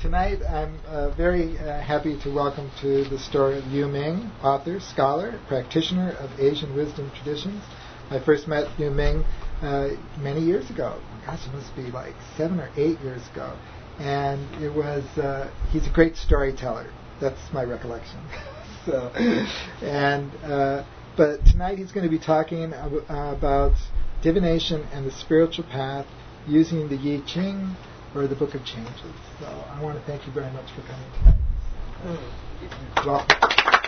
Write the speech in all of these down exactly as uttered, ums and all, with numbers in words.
tonight I'm uh, very uh, happy to welcome to the story Yu Ming, author, scholar, practitioner of Asian wisdom traditions. I first met Yu Ming uh, many years ago. Gosh, it must be like seven or eight years ago. And it was, uh, he's a great storyteller. That's my recollection. so, and, uh, but tonight he's going to be talking ab- about divination and the spiritual path using the Yi Ching or the Book of Changes. So I want to thank you very much for coming tonight. Mm. Welcome.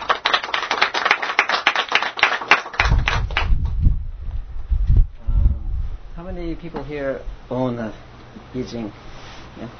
Um, how many people here own a Yi Ching? Yeah.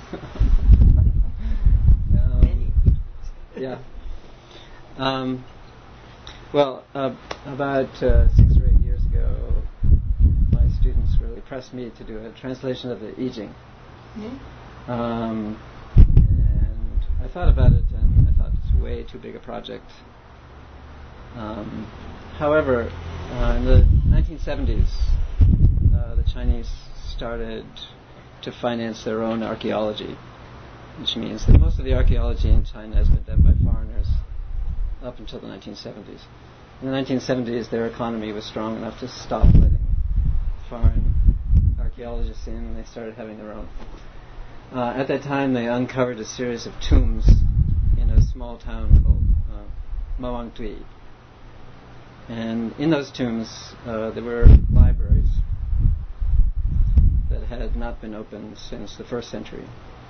um, yeah. Um, well, uh, about uh, six or eight years ago, my students really pressed me to do a translation of the I Ching. Mm-hmm. Um, and I thought about it, and I thought it's way too big a project. Um, however, uh, in the nineteen seventies, uh, the Chinese started to finance their own archaeology, which means that most of the archaeology in China has been done by foreigners up until the nineteen seventies. In the nineteen seventies, their economy was strong enough to stop letting foreign archaeologists in, and they started having their own. Uh, at that time, they uncovered a series of tombs in a small town called uh, Mawang Tui. And in those tombs, uh, there were libraries that had not been opened since the first century.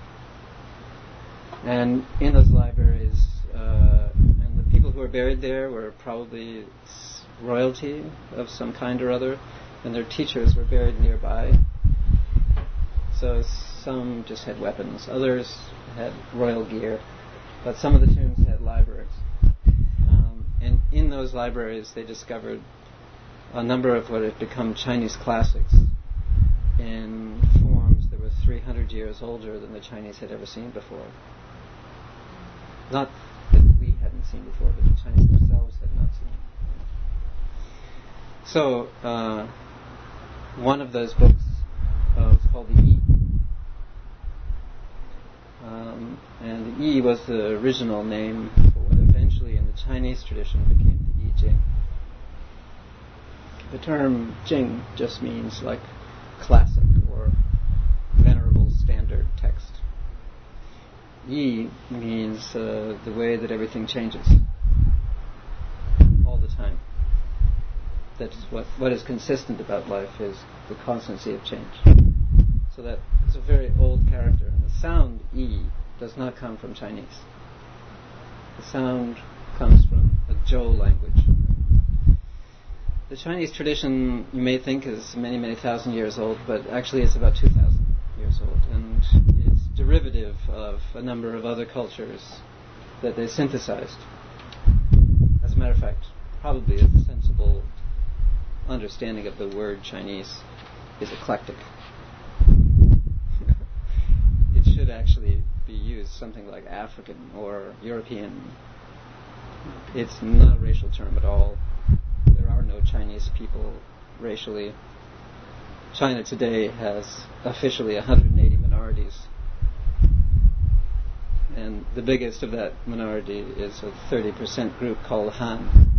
And in those libraries, uh, and the people who were buried there were probably royalty of some kind or other, and their teachers were buried nearby. So some just had weapons, others had royal gear, but some of the tombs had libraries. Um, and in those libraries, they discovered a number of what had become Chinese classics in forms that were three hundred years older than the Chinese had ever seen before. Not that we hadn't seen before, but the Chinese themselves had not seen. So, uh, one of those books uh, was called the Yi. Um, and the Yi was the original name for what eventually in the Chinese tradition became the Yi Ching. The term Jing just means like classic or venerable standard text. Yi means uh, the way that everything changes all the time. That is what what is consistent about life is the constancy of change. So that is a very old character. And the sound Yi does not come from Chinese. The sound comes from a Zhou language. The Chinese tradition, you may think, is many, many thousand years old, but actually it's about two thousand years old. And it's derivative of a number of other cultures that they synthesized. As a matter of fact, probably a sensible understanding of the word Chinese is eclectic. It should actually be used something like African or European. It's not a racial term at all. There are no Chinese people racially. China today has officially one hundred eighty minorities. And the biggest of that minority is a thirty percent group called Han.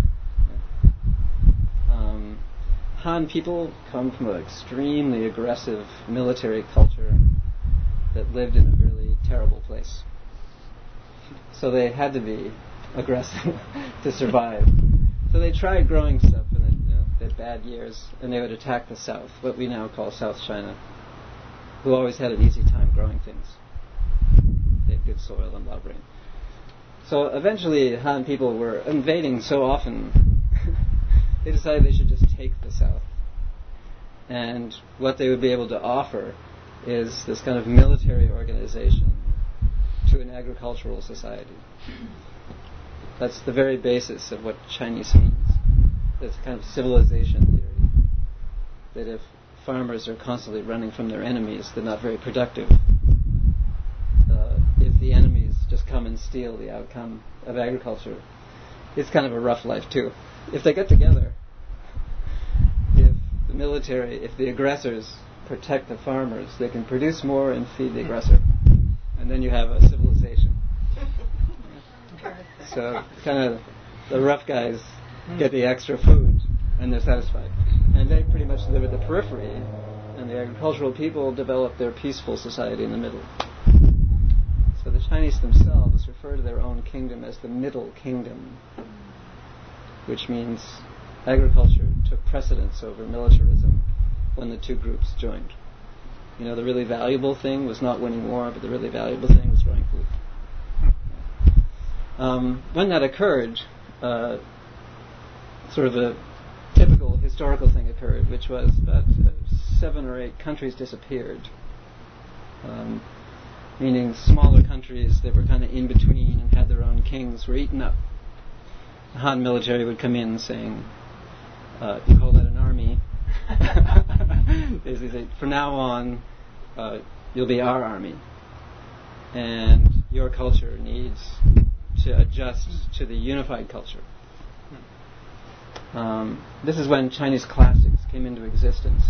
Um, Han people come from an extremely aggressive military culture that lived in a really terrible place. So they had to be aggressive to survive. So they tried growing stuff in the, you know, their bad years, and they would attack the south, what we now call South China, who always had an easy time growing things. They had good soil and a lot of rain. So eventually Han people were invading so often, they decided they should just take the south. And what they would be able to offer is this kind of military organization to an agricultural society. That's the very basis of what Chinese means. It's a kind of civilization theory. That if farmers are constantly running from their enemies, they're not very productive. Uh, if the enemies just come and steal the outcome of agriculture, it's kind of a rough life too. If they get together, if the military, if the aggressors protect the farmers, they can produce more and feed the aggressor. And and then you have a civilization. So kind of the rough guys get the extra food, and they're satisfied. And they pretty much live at the periphery, and the agricultural people develop their peaceful society in the middle. So the Chinese themselves refer to their own kingdom as the Middle Kingdom, which means agriculture took precedence over militarism when the two groups joined. You know, the really valuable thing was not winning war, but the really valuable thing was growing food. Um, when that occurred, uh, sort of a typical historical thing occurred, which was about uh, seven or eight countries disappeared. Um, meaning smaller countries that were kind of in between and had their own kings were eaten up. The Han military would come in saying, uh, you call that an army? Basically say, from now on, uh, you'll be our army. And your culture needs to adjust to the unified culture. Um, this is when Chinese classics came into existence.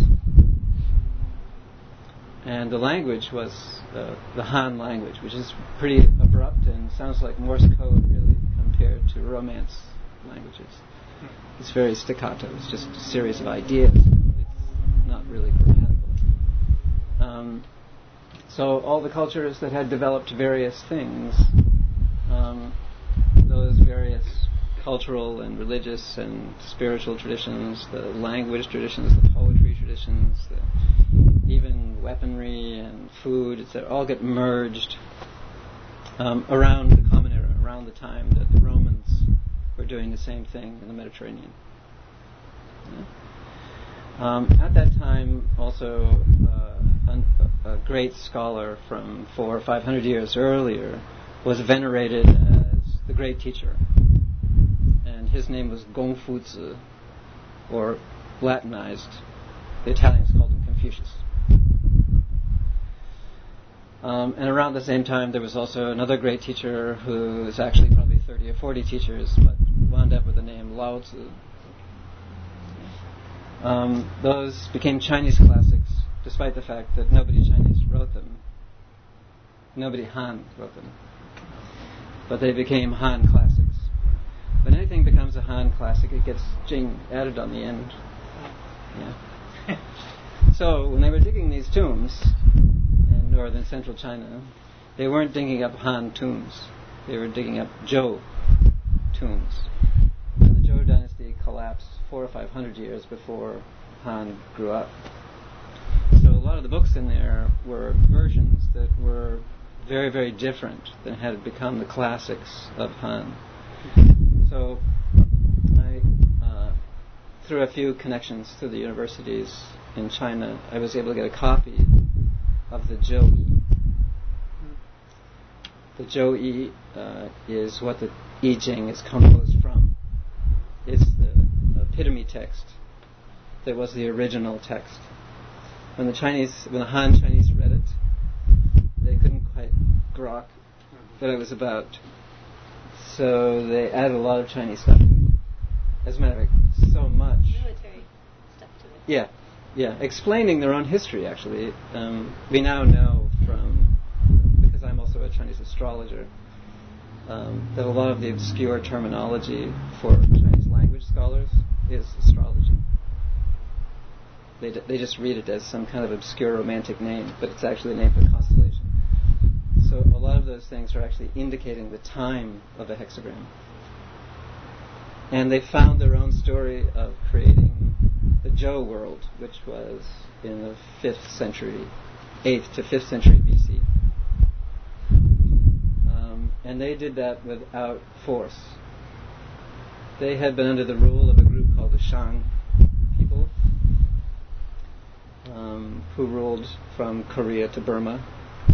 And the language was uh, the Han language, which is pretty abrupt and sounds like Morse code, really, compared to Romance languages. It's very staccato. It's just a series of ideas. It's not really grammatical. Um, so all the cultures that had developed various things, um, those various cultural and religious and spiritual traditions, the language traditions, the poetry traditions, the even weaponry and food, et cetera, all get merged um, around the Common Era, around the time that the Romans were doing the same thing in the Mediterranean. Yeah. Um, at that time, also, uh, an, a great scholar from four or five hundred years earlier was venerated as the great teacher, and his name was Gongfuzi, or Latinized. The Italians called him Confucius. Um, and around the same time, there was also another great teacher who was actually probably thirty or forty teachers, but wound up with the name Lao Tzu. Um, those became Chinese classics, despite the fact that nobody Chinese wrote them. Nobody Han wrote them. But they became Han classics. When anything becomes a Han classic, it gets Jing added on the end. Yeah. So, when they were digging these tombs in northern central China, they weren't digging up Han tombs. They were digging up Zhou tombs. And the Zhou dynasty collapsed four or five hundred years before Han grew up. So a lot of the books in there were versions that were very, very different than had become the classics of Han. So I, uh, through a few connections through the universities in China, I was able to get a copy of the Zhou Yi. The Zhou Yi uh, is what the I Ching is composed from. It's the epitome text that was the original text. When the Chinese, when the Han Chinese read it, they couldn't quite grok what it was about. So they added a lot of Chinese stuff. As a matter of fact, so much. Military stuff to it. Yeah, yeah. Explaining their own history, actually. Um, we now know from, because I'm also a Chinese astrologer, um, that a lot of the obscure terminology for Chinese language scholars is astrology. They d- they just read it as some kind of obscure romantic name, but it's actually a name for constellation. So a lot of those things are actually indicating the time of a hexagram. And they found their own story of creating the Zhou world, which was in the fifth century, eighth to fifth century B C. Um, and they did that without force. They had been under the rule of a group called the Shang people, um, who ruled from Korea to Burma.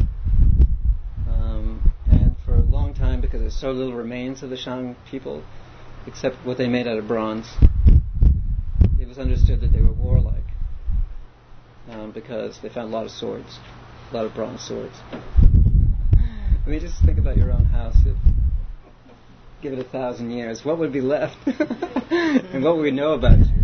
Um, and for a long time, because there's so little remains of the Shang people, except what they made out of bronze, it was understood that they were warlike, um, because they found a lot of swords, a lot of bronze swords. I mean, just think about your own house. If, give it a thousand years, what would be left? And what would we know about you?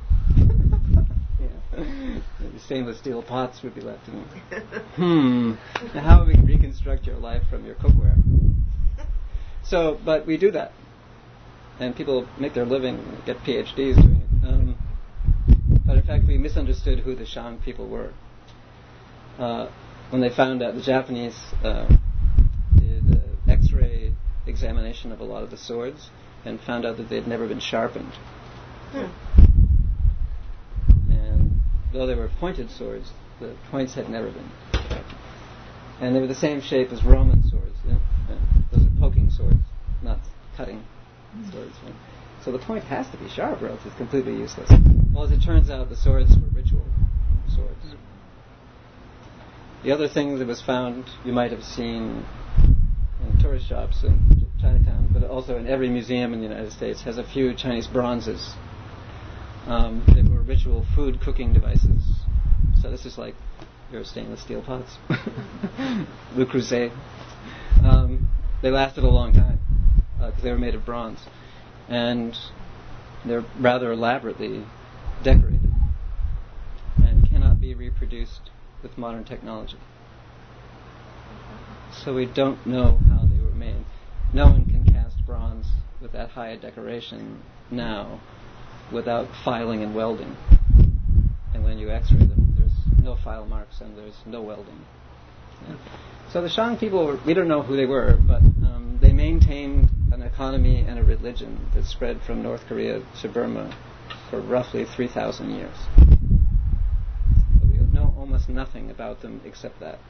Yeah. The stainless steel pots would be left in them. Hmm. Now, how we reconstruct your life from your cookware. So, but we do that. And people make their living, get PhDs doing it. Um, but in fact, we misunderstood who the Shang people were. Uh, when they found out, the Japanese uh, did an X-ray examination of a lot of the swords and found out that they'd never been sharpened. Hmm. And though they were pointed swords, the points had never been sharpened. And they were the same shape as Roman swords. And, and those are poking swords, not cutting swords. Right? So the point has to be sharp, or else it's completely useless. Well, as it turns out, the swords were ritual swords. The other thing that was found, you might have seen in tourist shops in Chinatown, but also in every museum in the United States, has a few Chinese bronzes. Um, they were ritual food cooking devices. So this is like your stainless steel pots. Le Creuset. Um, they lasted a long time because uh, they were made of bronze. And they're rather elaborately decorated and cannot be reproduced with modern technology. So we don't know how they were made. No one can cast bronze with that high a decoration now without filing and welding. And when you x-ray them, there's no file marks and there's no welding. Yeah. So the Shang people, were, we don't know who they were, but um, they maintained an economy and a religion that spread from North Korea to Burma for roughly three thousand years. So we know almost nothing about them except that.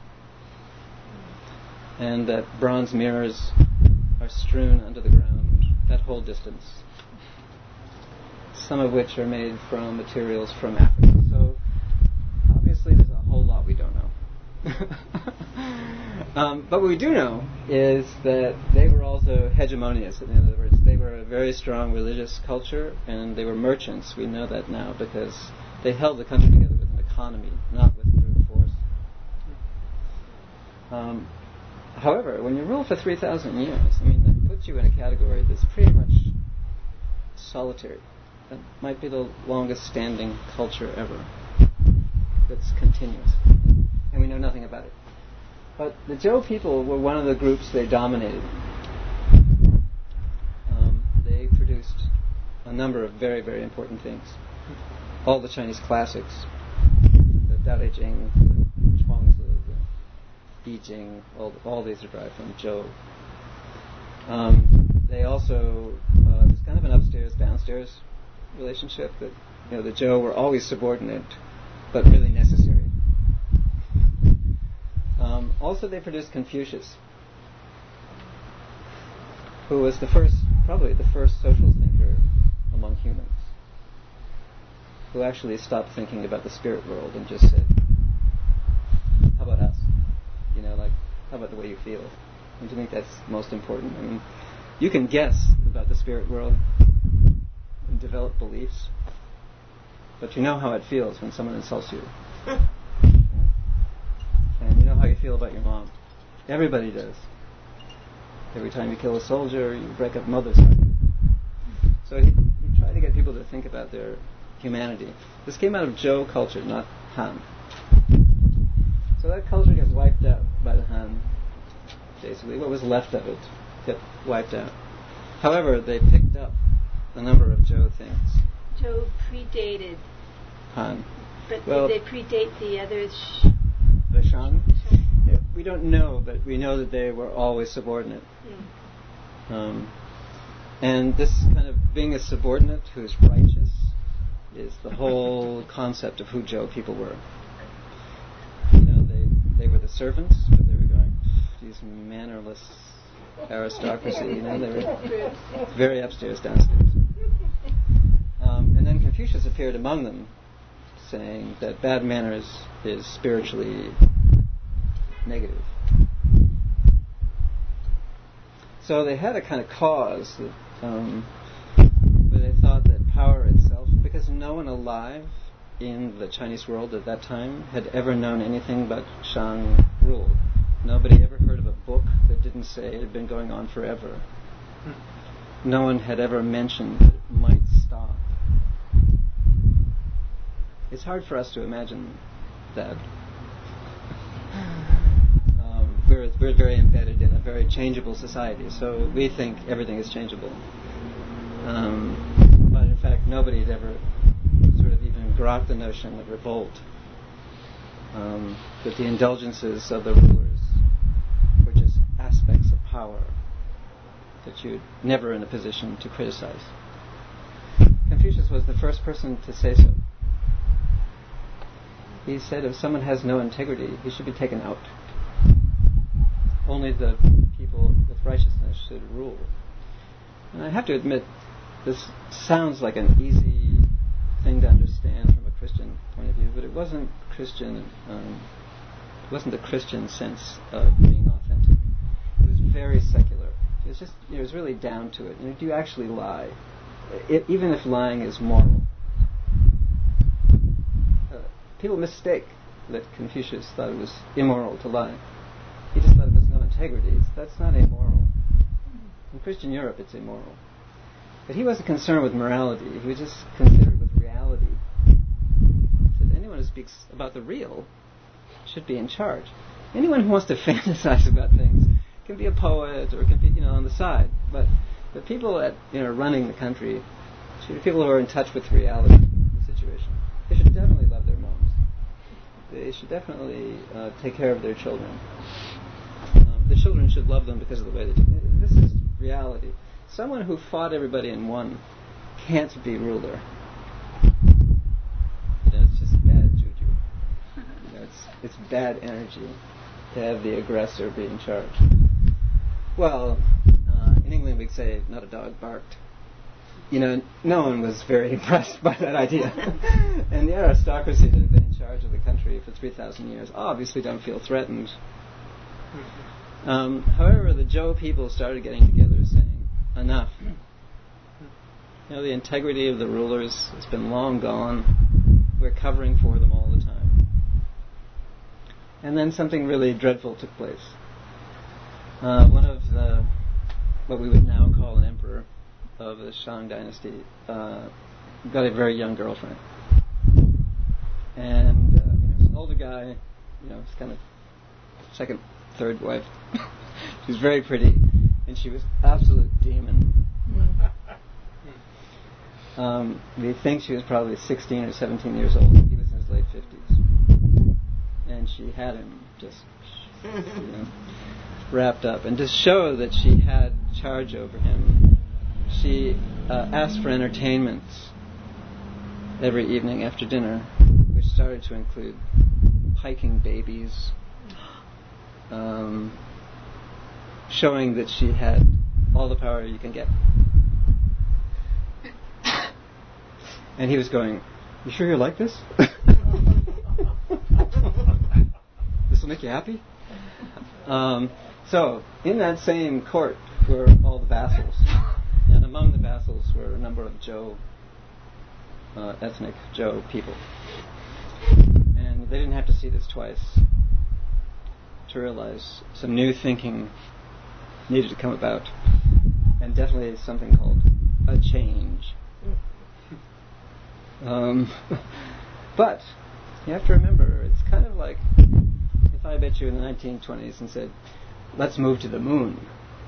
And that bronze mirrors are strewn under the ground that whole distance, some of which are made from materials from Africa. So obviously there's a whole lot we don't know. um, but what we do know is that they were also hegemonious. In other words, they were a very strong religious culture, and they were merchants. We know that now because they held the country together with an economy, not with brute force. Um, however, when you rule for three thousand years, I mean, that puts you in a category that's pretty much solitary. That might be the longest standing culture ever that's continuous. And we know nothing about it. But the Zhou people were one of the groups they dominated. Um, they produced a number of very, very important things. All the Chinese classics, the Tao Te Ching, the Chuangzi, the I Ching, all, all these are derived from Zhou. Um, they also, uh, there's kind of an upstairs-downstairs relationship that, you know, the Zhou were always subordinate, but really necessary. Um, also, they produced Confucius, who was the first, probably the first social thinker among humans, who actually stopped thinking about the spirit world and just said, how about us? You know, like, how about the way you feel? And do you think that's most important? I mean, you can guess about the spirit world and develop beliefs, but you know how it feels when someone insults you. And you know how you feel about your mom. Everybody does. Every time you kill a soldier, you break up mother's heart. So he, he tried to get people to think about their humanity. This came out of Zhou culture, not Han. So that culture gets wiped out by the Han. Basically, what was left of it get wiped out. However, they picked up a number of Zhou things. Zhou predated Han. But well, did they predate the others? Sh- the Shang? The Shang? Yeah, we don't know, but we know that they were always subordinate. Mm. Um, and this kind of being a subordinate who's righteous is the whole concept of who Zhou people were. You know, they they were the servants, but they were going, these mannerless aristocracy, you know, they were very upstairs, downstairs. Um, and then Confucius appeared among them, saying that bad manners is spiritually negative. So they had a kind of cause that, um, where they thought that power itself, because no one alive in the Chinese world at that time had ever known anything but Shang rule. Nobody ever heard of a book that didn't say it had been going on forever. No one had ever mentioned that it might stop. It's hard for us to imagine that. we're very embedded in a very changeable society, so we think everything is changeable. Um, but in fact, nobody had ever sort of even grokked the notion of revolt. Um, that the indulgences of the rulers were just aspects of power that you're never in a position to criticize. Confucius was the first person to say so. He said if someone has no integrity, he should be taken out. Only the people with righteousness should rule. And I have to admit, this sounds like an easy thing to understand from a Christian point of view, but it wasn't Christian. Um, it wasn't the Christian sense of being authentic. It was very secular. It was just, you know, it was really down to it. You know, do you actually lie? It, even if lying is moral. Uh, people mistake that Confucius thought it was immoral to lie. He just thought it was no integrity. It's, that's not immoral. In Christian Europe, it's immoral. But he wasn't concerned with morality. He was just concerned with reality. That anyone who speaks about the real should be in charge. Anyone who wants to fantasize about things can be a poet or can be, you know, on the side. But the people at, you know, running the country should be people who are in touch with reality of the situation. They should definitely love their moms. They should definitely uh, take care of their children. Um, the children should love them because of the way they do. This is reality. Someone who fought everybody and won can't be ruler. You know, it's just bad juju. You know, it's it's bad energy to have the aggressor be in charge. Well, uh, in England we'd say, not a dog barked. You know, no one was very impressed by that idea. And the aristocracy that had been in charge of the country for three thousand years obviously don't feel threatened. Um, however, the Zhou people started getting together saying, enough. You know, the integrity of the rulers has been long gone. We're covering for them all the time. And then something really dreadful took place. Uh, one of the, what we would now call an emperor of the Shang dynasty, uh, got a very young girlfriend. And uh, you know, he's an older guy, you know, it's kind of second, third wife. She was very pretty, and she was absolute demon. Um, we think she was probably sixteen or seventeen years old. He was in his late fifties, and she had him just, you know, wrapped up. And to show that she had charge over him, she uh, asked for entertainments every evening after dinner, which started to include piking babies, um, showing that she had all the power you can get. And he was going, "You sure you like this? This will make you happy?" Um, so, in that same court were all the vassals. And among the vassals were a number of Zhou, uh, ethnic Zhou people. And they didn't have to see this twice to realize some new thinking needed to come about. And definitely something called a change. Um, but you have to remember, it's kind of like if I bet you in the nineteen twenties and said, let's move to the moon.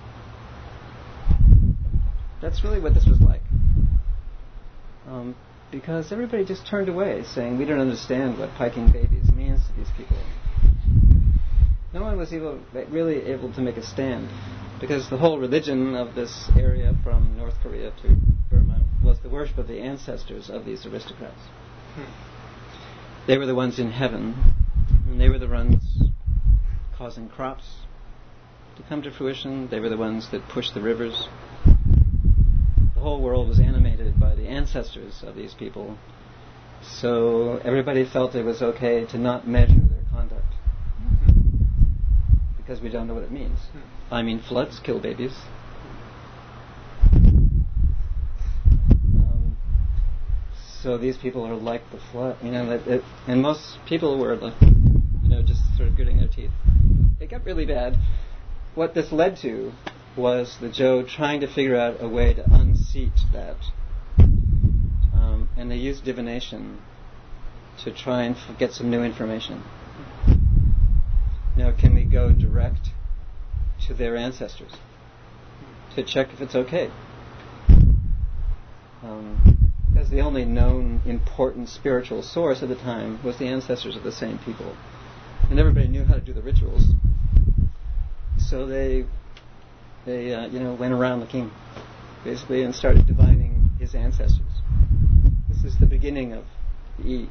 That's really what this was like. Um, because everybody just turned away, saying, we don't understand what piking babies means to these people. No one was able, really able to make a stand, because the whole religion of this area from North Korea to Burma was the worship of the ancestors of these aristocrats. Hmm. They were the ones in heaven, and they were the ones causing crops to come to fruition. They were the ones that pushed the rivers. The whole world was animated by the ancestors of these people, so everybody felt it was okay to not measure their conduct, mm-hmm. because we don't know what it means. Mm-hmm. I mean, floods kill babies. Um, so these people are like the flood, you know, that it, and most people were, like, you know, just sort of gritting their teeth. It got really bad. What this led to was the Zhou trying to figure out a way to unseat that. Um, and they used divination to try and f- get some new information. You know, can we go direct to their ancestors to check if it's okay. Um, because the only known important spiritual source at the time was the ancestors of the same people. And everybody knew how to do the rituals. So they, they uh, you know, went around the king, basically, and started divining his ancestors. This is the beginning of the Yi.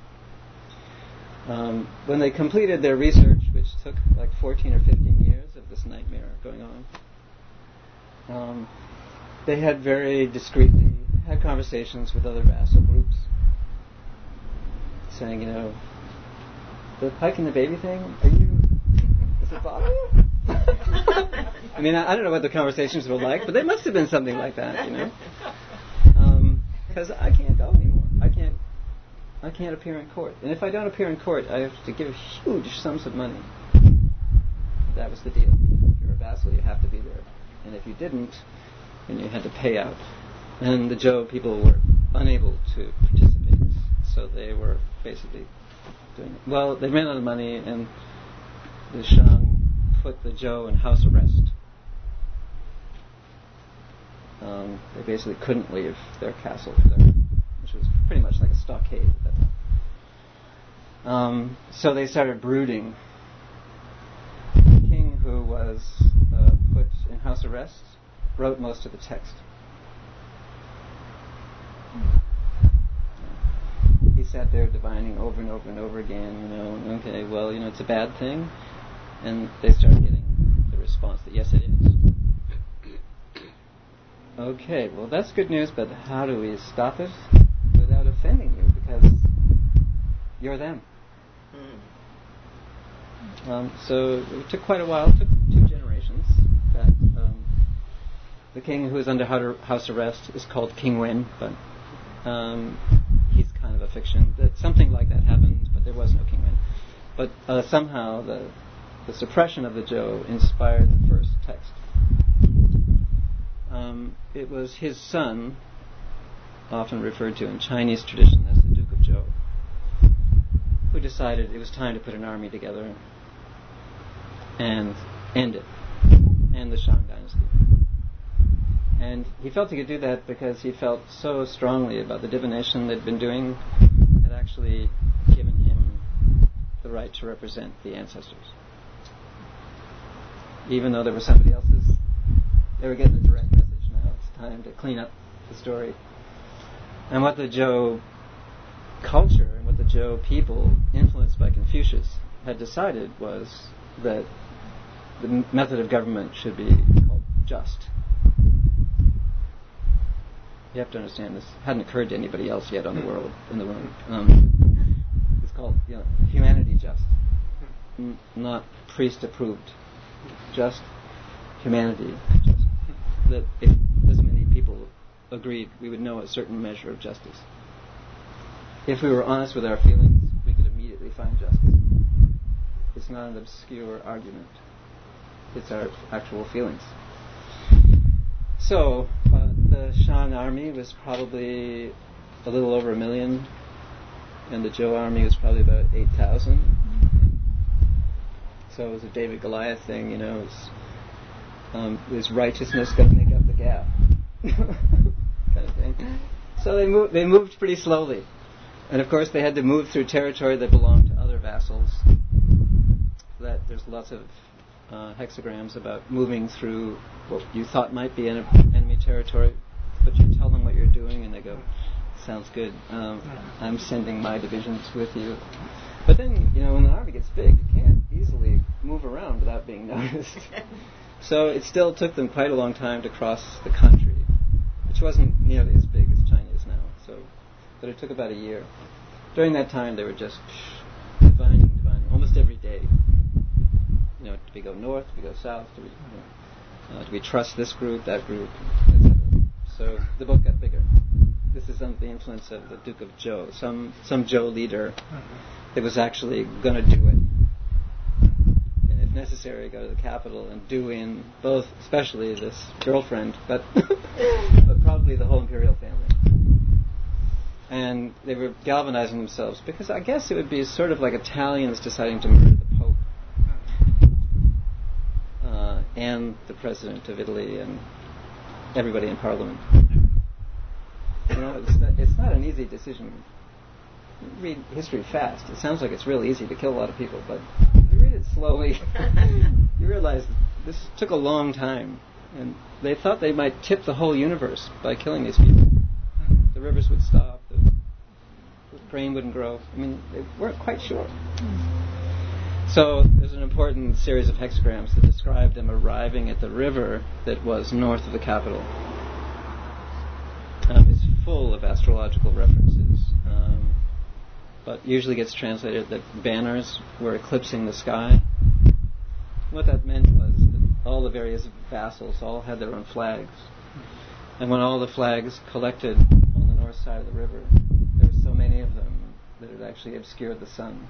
Um, when they completed their research, which took like fourteen or fifteen years of this nightmare going on, um, they had very discreetly had conversations with other vassal groups, saying, you know, the pike and the baby thing, are you, does it bother you? I mean, I, I don't know what the conversations were like, but they must have been something like that, you know, because um, I can't go anymore. I can't. I can't appear in court. And if I don't appear in court, I have to give huge sums of money. That was the deal. If you're a vassal, you have to be there. And if you didn't, then you had to pay out. And the Zhou people were unable to participate. So they were basically doing it. Well, they ran out of money, and the Shang put the Zhou in house arrest. Um, they basically couldn't leave their castle, their, which was pretty much like a stockade at that time. Um, so they started brooding. The king, who was uh, put in house arrest, wrote most of the text. He sat there divining over and over and over again, you know, okay, well, you know, it's a bad thing. And they started getting the response that, yes, it is. Okay, well, that's good news, but how do we stop it without offending you? Because you're them. Mm. Um, so it took quite a while. It took two generations. That um, the king who is under house arrest is called King Wen, but um, he's kind of a fiction. That something like that happened, but there was no King Wen. But uh, somehow the the suppression of the Zhou inspired the first text. Um, it was his son, often referred to in Chinese tradition as the Duke of Zhou, who decided it was time to put an army together and end it, end the Shang dynasty. And he felt he could do that because he felt so strongly about the divination they'd been doing had actually given him the right to represent the ancestors. Even though there were somebody else's, they were getting a direct message. Now it's time to clean up the story. And what the Zhou culture and what the Zhou people, influenced by Confucius, had decided was that the m- method of government should be called just. You have to understand this hadn't occurred to anybody else yet on the world in the world. Um, it's called, you know, humanity just, N- not priest approved. Just humanity. Just that if this many people agreed, we would know a certain measure of justice. If we were honest with our feelings, we could immediately find justice. It's not an obscure argument. It's our actual feelings. So, uh, the Shan army was probably a little over a million, and the Zhou army was probably about eight thousand. So it was a David Goliath thing, you know. It's, um, is righteousness going to make up the gap? Kind of thing. So they moved. They moved pretty slowly, and of course they had to move through territory that belonged to other vassals. That there's lots of uh, hexagrams about moving through what you thought might be en- enemy territory, but you tell them what you're doing, and they go, "Sounds good. Um, I'm sending my divisions with you." But then, you know, when the army gets big, you can't easily move around without being noticed. So it still took them quite a long time to cross the country, which wasn't nearly as big as China is now. So, but it took about a year. During that time, they were just divining, divining, almost every day. You know, do we go north? Do we go south? Do we, you know, uh, do we trust this group, that group, et cetera. So the book got bigger. This is under the influence of the Duke of Zhou, some some Zhou leader that was actually going to do it. And if necessary, go to the capital and do in both, especially this girlfriend, but but probably the whole imperial family. And they were galvanizing themselves because I guess it would be sort of like Italians deciding to murder the Pope. Uh, and the president of Italy and everybody in parliament. You know, it's not, it's not an easy decision. You read history fast. It sounds like it's really easy to kill a lot of people, but you read it slowly, you realize that this took a long time. And they thought they might tip the whole universe by killing these people. The rivers would stop, the, the grain wouldn't grow. I mean, they weren't quite sure. So there's an important series of hexagrams that describe them arriving at the river that was north of the capital. Um, it's full of astrological references, um, but usually gets translated that banners were eclipsing the sky. What that meant was that all the various vassals all had their own flags. And when all the flags collected on the north side of the river, there were so many of them that it actually obscured the sun.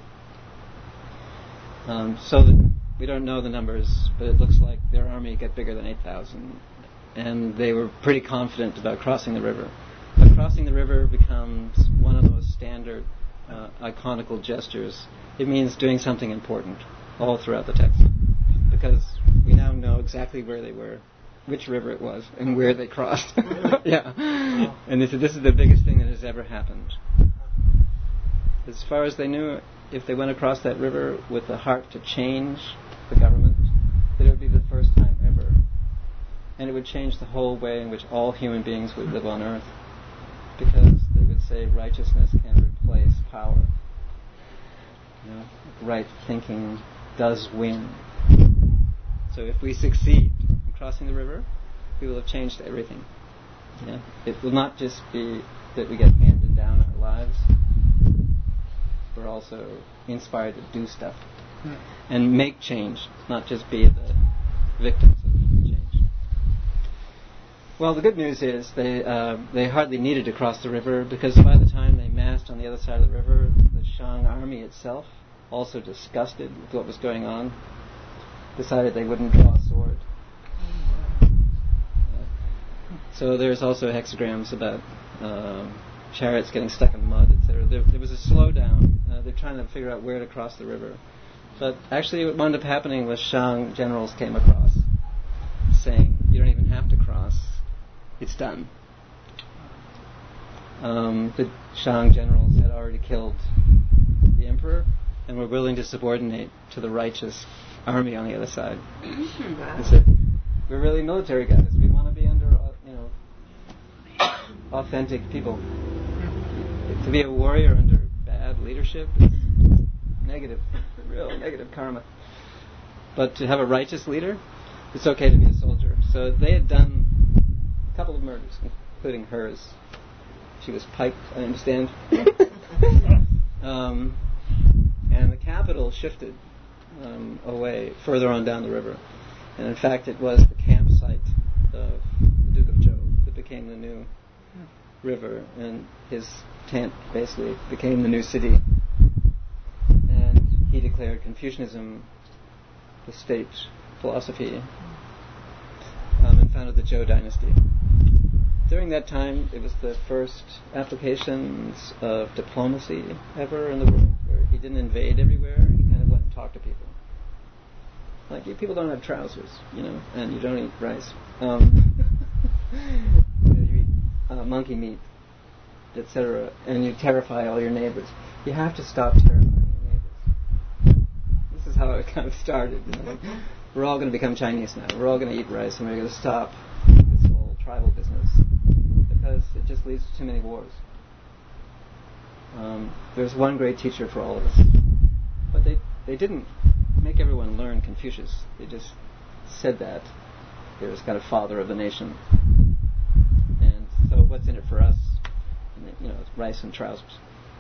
Um, so that we don't know the numbers, but it looks like their army got bigger than eight thousand. And they were pretty confident about crossing the river. But crossing the river becomes one of those standard uh, iconical gestures. It means doing something important all throughout the text, because we now know exactly where they were, which river it was, and where they crossed. Yeah. And they said, this is the biggest thing that has ever happened. As far as they knew, if they went across that river with the heart to change the government, that it would be the first time ever. And it would change the whole way in which all human beings would live on earth, because they would say righteousness can replace power. You know, right thinking does win. So if we succeed in crossing the river, we will have changed everything. Yeah? It will not just be that we get handed down our lives. We're also inspired to do stuff and make change, not just be the victims of change. Well, the good news is they uh, they hardly needed to cross the river, because by the time they massed on the other side of the river, the Shang army itself, also disgusted with what was going on, decided they wouldn't draw a sword. Uh, so there's also hexagrams about um, chariots getting stuck in mud, et cetera. There, there was a slowdown. Uh, they're trying to figure out where to cross the river. But actually what wound up happening was Shang generals came across saying, you don't even have to cross. It's done. Um, the Shang generals had already killed the emperor and were willing to subordinate to the righteous army on the other side. They said, we're really military guys. We want to be under, uh, you know, authentic people. To be a warrior under bad leadership is negative, real negative karma. But to have a righteous leader, it's okay to be a soldier. So they had done a couple of murders, including hers. She was piked, I understand. um, and the capital shifted um, away, further on down the river. And in fact, it was the campsite of the Duke of Zhou that became the new river, and his tent basically became the new city. And he declared Confucianism the state philosophy, um, and founded the Zhou dynasty. During that time, it was the first applications of diplomacy ever in the world, where he didn't invade everywhere, he kind of went and talked to people. Like, you people don't have trousers, you know, and you don't eat rice. Um, you, know, you eat uh, monkey meat, et cetera, and you terrify all your neighbors. You have to stop terrifying your neighbors. This is how it kind of started. You know, like, we're all going to become Chinese now. We're all going to eat rice, and we're going to stop this whole tribal business, because it just leads to too many wars. Um, there's one great teacher for all of us, but they they didn't make everyone learn Confucius. They just said that he was kind of father of the nation. And so what's in it for us? And it, you know, it's rice and trousers.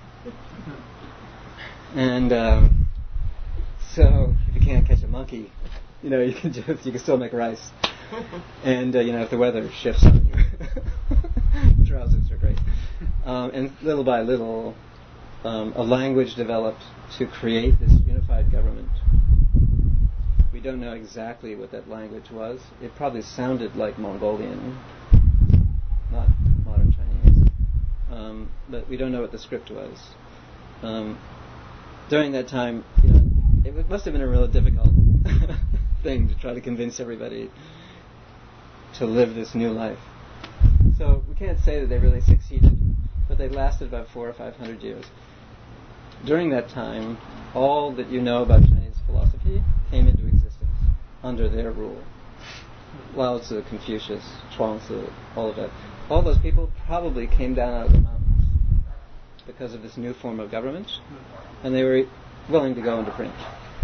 And um, so if you can't catch a monkey, you know, you can just you can still make rice. And uh, you know, if the weather shifts on you, trousers are great. Um, and little by little, um, a language developed to create this unified government. We don't know exactly what that language was. It probably sounded like Mongolian, not modern Chinese. Um, but we don't know what the script was. Um, during that time, you know, it must have been a really difficult thing to try to convince everybody to live this new life. So we can't say that they really succeeded, but they lasted about four or five hundred years. During that time, all that you know about Chinese philosophy came into existence under their rule. Lao Tzu, Confucius, Chuang-Tzu, all of that. All those people probably came down out of the mountains because of this new form of government, and they were willing to go into print.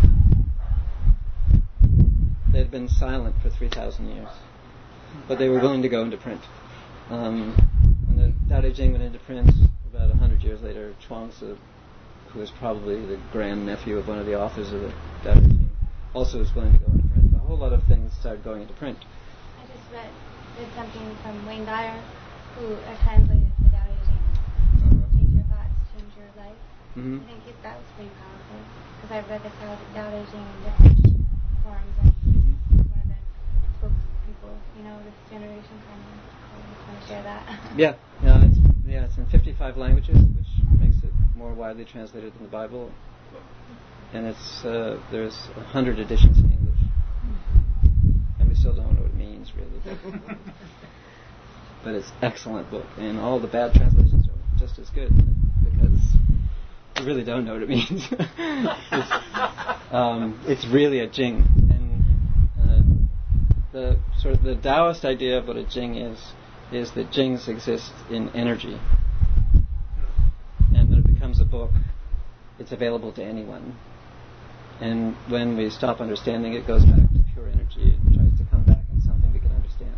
They had been silent for three thousand years, but they were willing to go into print. Um, when the Tao Te Ching went into print about one hundred years later, Chuang-Tzu, who was probably the grandnephew of one of the authors of the Tao Te Ching, also was willing to go into print. A whole lot of things started going into print. I just read, read something from Wayne Dyer, who uh, translated the Tao Te Ching. Uh-huh. Change your thoughts, change your life. Mm-hmm. I think it, that was pretty powerful, because I read the Tao Te Ching in different forms, and mm-hmm. one of the spokespeople, you know, this generation kind of, I just want to share that. Yeah, yeah, it's, yeah, it's in fifty-five languages, which makes it more widely translated than the Bible. And it's uh, there's a hundred editions in English, and we still don't know what it means really. But it's an excellent book, and all the bad translations are just as good because you really don't know what it means. it's, um, it's really a Jing, and uh, the sort of the Taoist idea of what a Jing is is that Jings exist in energy, and when it becomes a book, it's available to anyone. And when we stop understanding it, it goes back to pure energy. It tries to come back in something we can understand.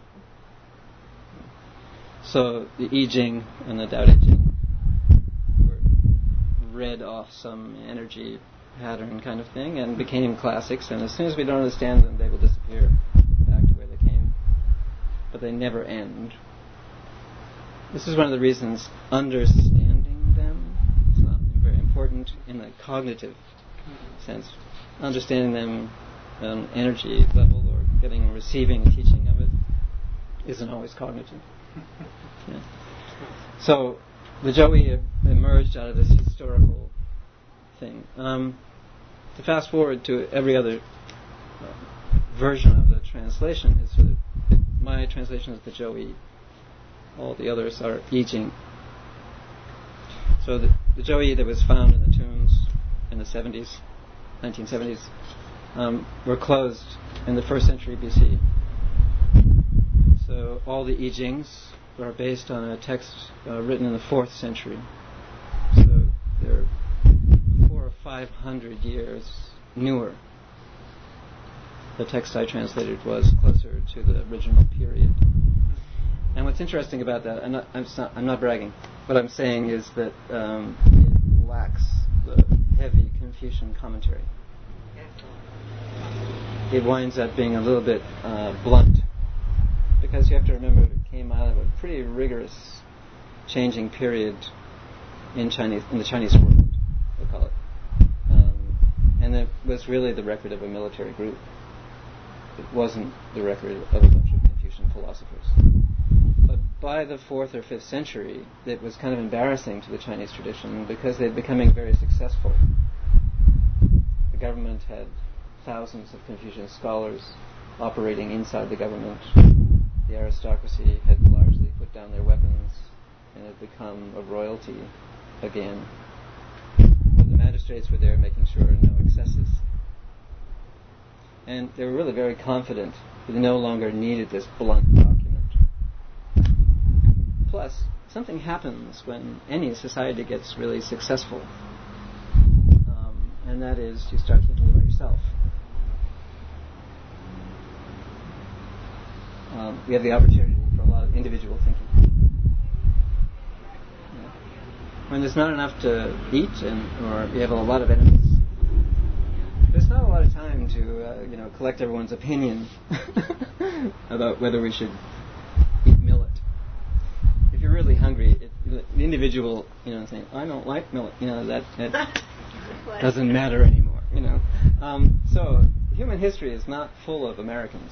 So the I Ching and the Tao Te Ching were read off some energy pattern kind of thing and became classics. And as soon as we don't understand them, they will disappear back to where they came. But they never end. This is one of the reasons understanding them is not very important in the cognitive sense. Understanding them on energy level or getting receiving a teaching of it isn't always cognitive. Yeah. So the Zhou emerged out of this historical thing. Um, to fast forward to every other uh, version of the translation is sort of, my translation is the Zhou. All the others are I Ching. So the, the Zhou that was found in the tombs in the seventies, nineteen seventies, um, were closed in the first century B C. So all the I Chings are based on a text uh, written in the fourth century. So they're four or five hundred years newer. The text I translated was closer to the original period. And what's interesting about that, I'm not, I'm not, I'm not bragging. What I'm saying is that um, it lacks the heavy Confucian commentary. It winds up being a little bit uh, blunt, because you have to remember it came out of a pretty rigorous changing period in Chinese, in the Chinese world, we'll call it. Um, and it was really the record of a military group. It wasn't the record of a bunch of Confucian philosophers. But by the fourth or fifth century, it was kind of embarrassing to the Chinese tradition because they were becoming very successful. The government had thousands of Confucian scholars operating inside the government. The aristocracy had largely put down their weapons and had become a royalty again. But the magistrates were there making sure no excesses. And they were really very confident that they no longer needed this blunt document. Plus, something happens when any society gets really successful. Um, and that is you start thinking about yourself. Um, we have the opportunity for a lot of individual thinking. Yeah. When there's not enough to eat, and or you have a lot of enemies, there's not a lot of time to uh, you know collect everyone's opinion about whether we should eat millet. If you're really hungry, it, the individual, you know, saying I don't like millet, you know, that, that doesn't matter anymore, you know. Um, so human history is not full of Americans.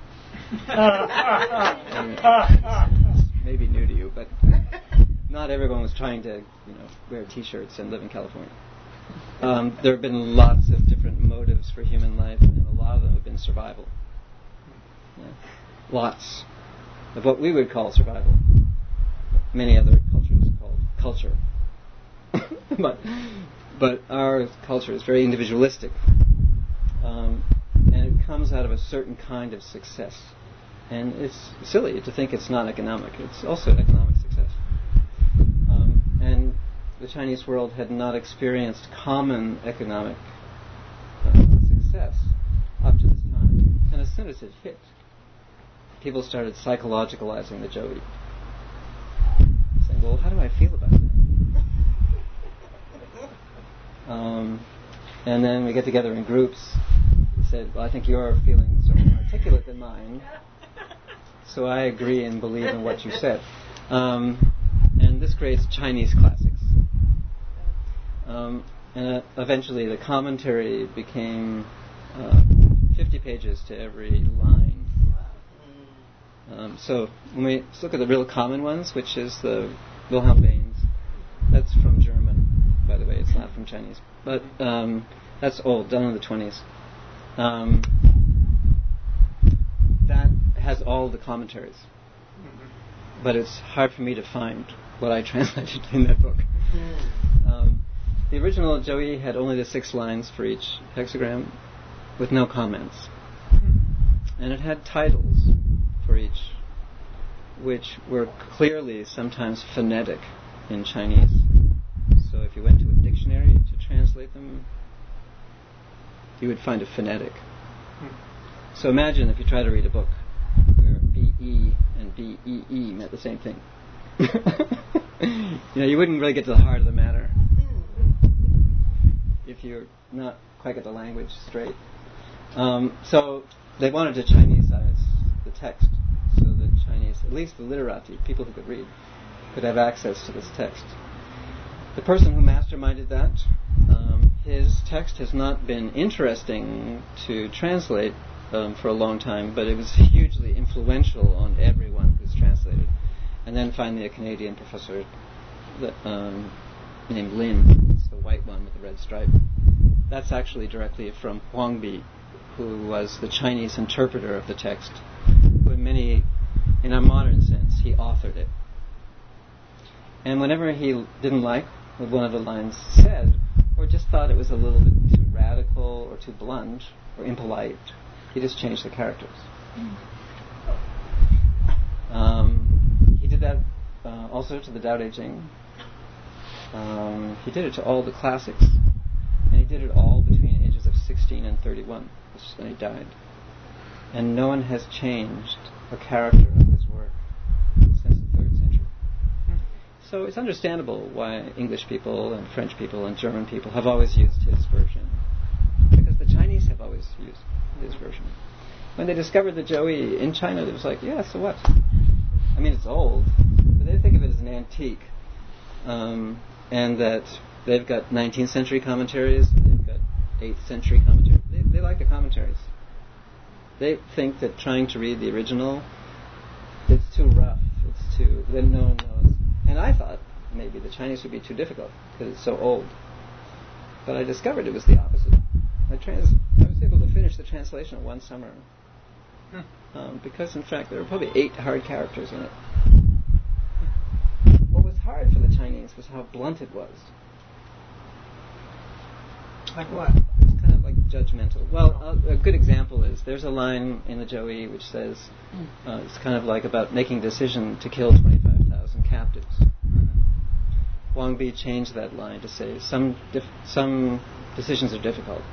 I mean, it's maybe new to you, but not everyone was trying to, you know, wear T-shirts and live in California. Um, there have been lots of different motives for human life, and a lot of them have been survival. Yeah. Lots of what we would call survival. Many other cultures called culture. but but our culture is very individualistic. Um, and it comes out of a certain kind of success. And it's silly to think it's not economic. It's also economic success. Um, and the Chinese world had not experienced common economic uh, success up to this time. And as soon as it hit, people started psychologicalizing the Zhou Yi. Saying, well, how do I feel about that? Um, and then we get together in groups. We said, well, I think your feelings are more articulate than mine, so I agree and believe in what you said. Um, and this creates Chinese classics. Um, and uh, eventually the commentary became uh, fifty pages to every line. Um, so when we look at the real common ones, which is the Wilhelm Baines, that's from German, by the way, it's not from Chinese. But um, that's old, done in the twenties. Um, that has all the commentaries. But it's hard for me to find what I translated in that book. Um, the original Zhou Yi had only the six lines for each hexagram with no comments. And it had titles for each, which were clearly sometimes phonetic in Chinese. So if you went to a dictionary to translate them, you would find it phonetic. So imagine if you try to read a book where B E and B E E meant the same thing. You know, you wouldn't really get to the heart of the matter if you're not quite get the language straight. Um, so they wanted to Chinesize the text so that Chinese, at least the literati, people who could read, could have access to this text. The person who masterminded that, um, his text has not been interesting to translate um, for a long time, but it was hugely influential on everyone who's translated. And then finally a Canadian professor that, um, named Lin, it's the white one with the red stripe. That's actually directly from Huang Bi, who was the Chinese interpreter of the text, who in many, in a modern sense, he authored it. And whenever he didn't like what one of the lines said, or just thought it was a little bit too radical or too blunt or impolite, he just changed the characters. Um, he did that uh, also to the Tao Te Ching. Um, he did it to all the classics, and he did it all between the ages of sixteen and thirty-one, which is when he died. And no one has changed a character of his work since the third century. So it's understandable why English people and French people and German people have always used his version, because the Chinese have always used his version. When they discovered the Zhou Yi in China, it was like, yeah, so what? I mean, it's old, but they think of it as an antique, um, and that they've got nineteenth century commentaries, and they've got eighth century commentaries. They, they like the commentaries. They think that trying to read the original, it's too rough. It's too. Then no one knows. And I thought maybe the Chinese would be too difficult because it's so old. But I discovered it was the opposite. I, trans- I was able to finish the translation in one summer. Um, because in fact there were probably eight hard characters in it. What was hard for the Chinese was how blunt it was. Like what? It's kind of like judgmental. Well, a, a good example is there's a line in the Zhou Yi which says uh, it's kind of like about making a decision to kill twenty-five thousand captives. Huang Bi changed that line to say some dif- some decisions are difficult.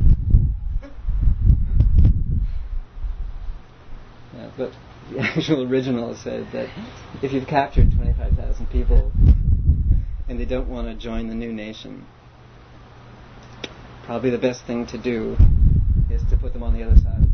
Yeah, but the actual original said that if you've captured twenty-five thousand people and they don't want to join the new nation, probably the best thing to do is to put them on the other side.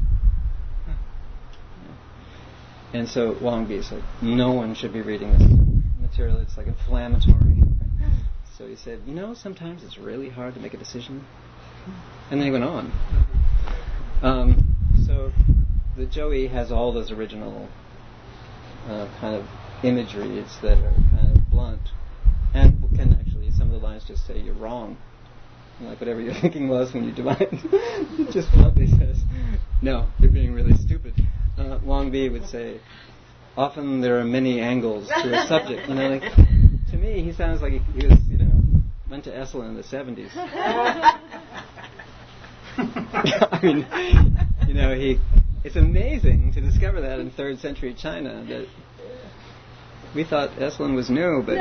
Yeah. And so Huang Bi said, no one should be reading this material, it's like inflammatory. So he said, you know, sometimes it's really hard to make a decision. And then he went on. Um, so the Zhou Yi has all those original uh, kind of imageries that are kind of blunt, and can actually, some of the lines just say you're wrong. Like whatever your thinking was when you divined, it just bluntly says no, you're being really stupid. Uh, Wang Bi would say, often there are many angles to a subject. You know, like, to me, he sounds like he, he was, you know, went to Esalen in the seventies. I mean, you know, he. It's amazing to discover that in third century China, that we thought Esalen was new, but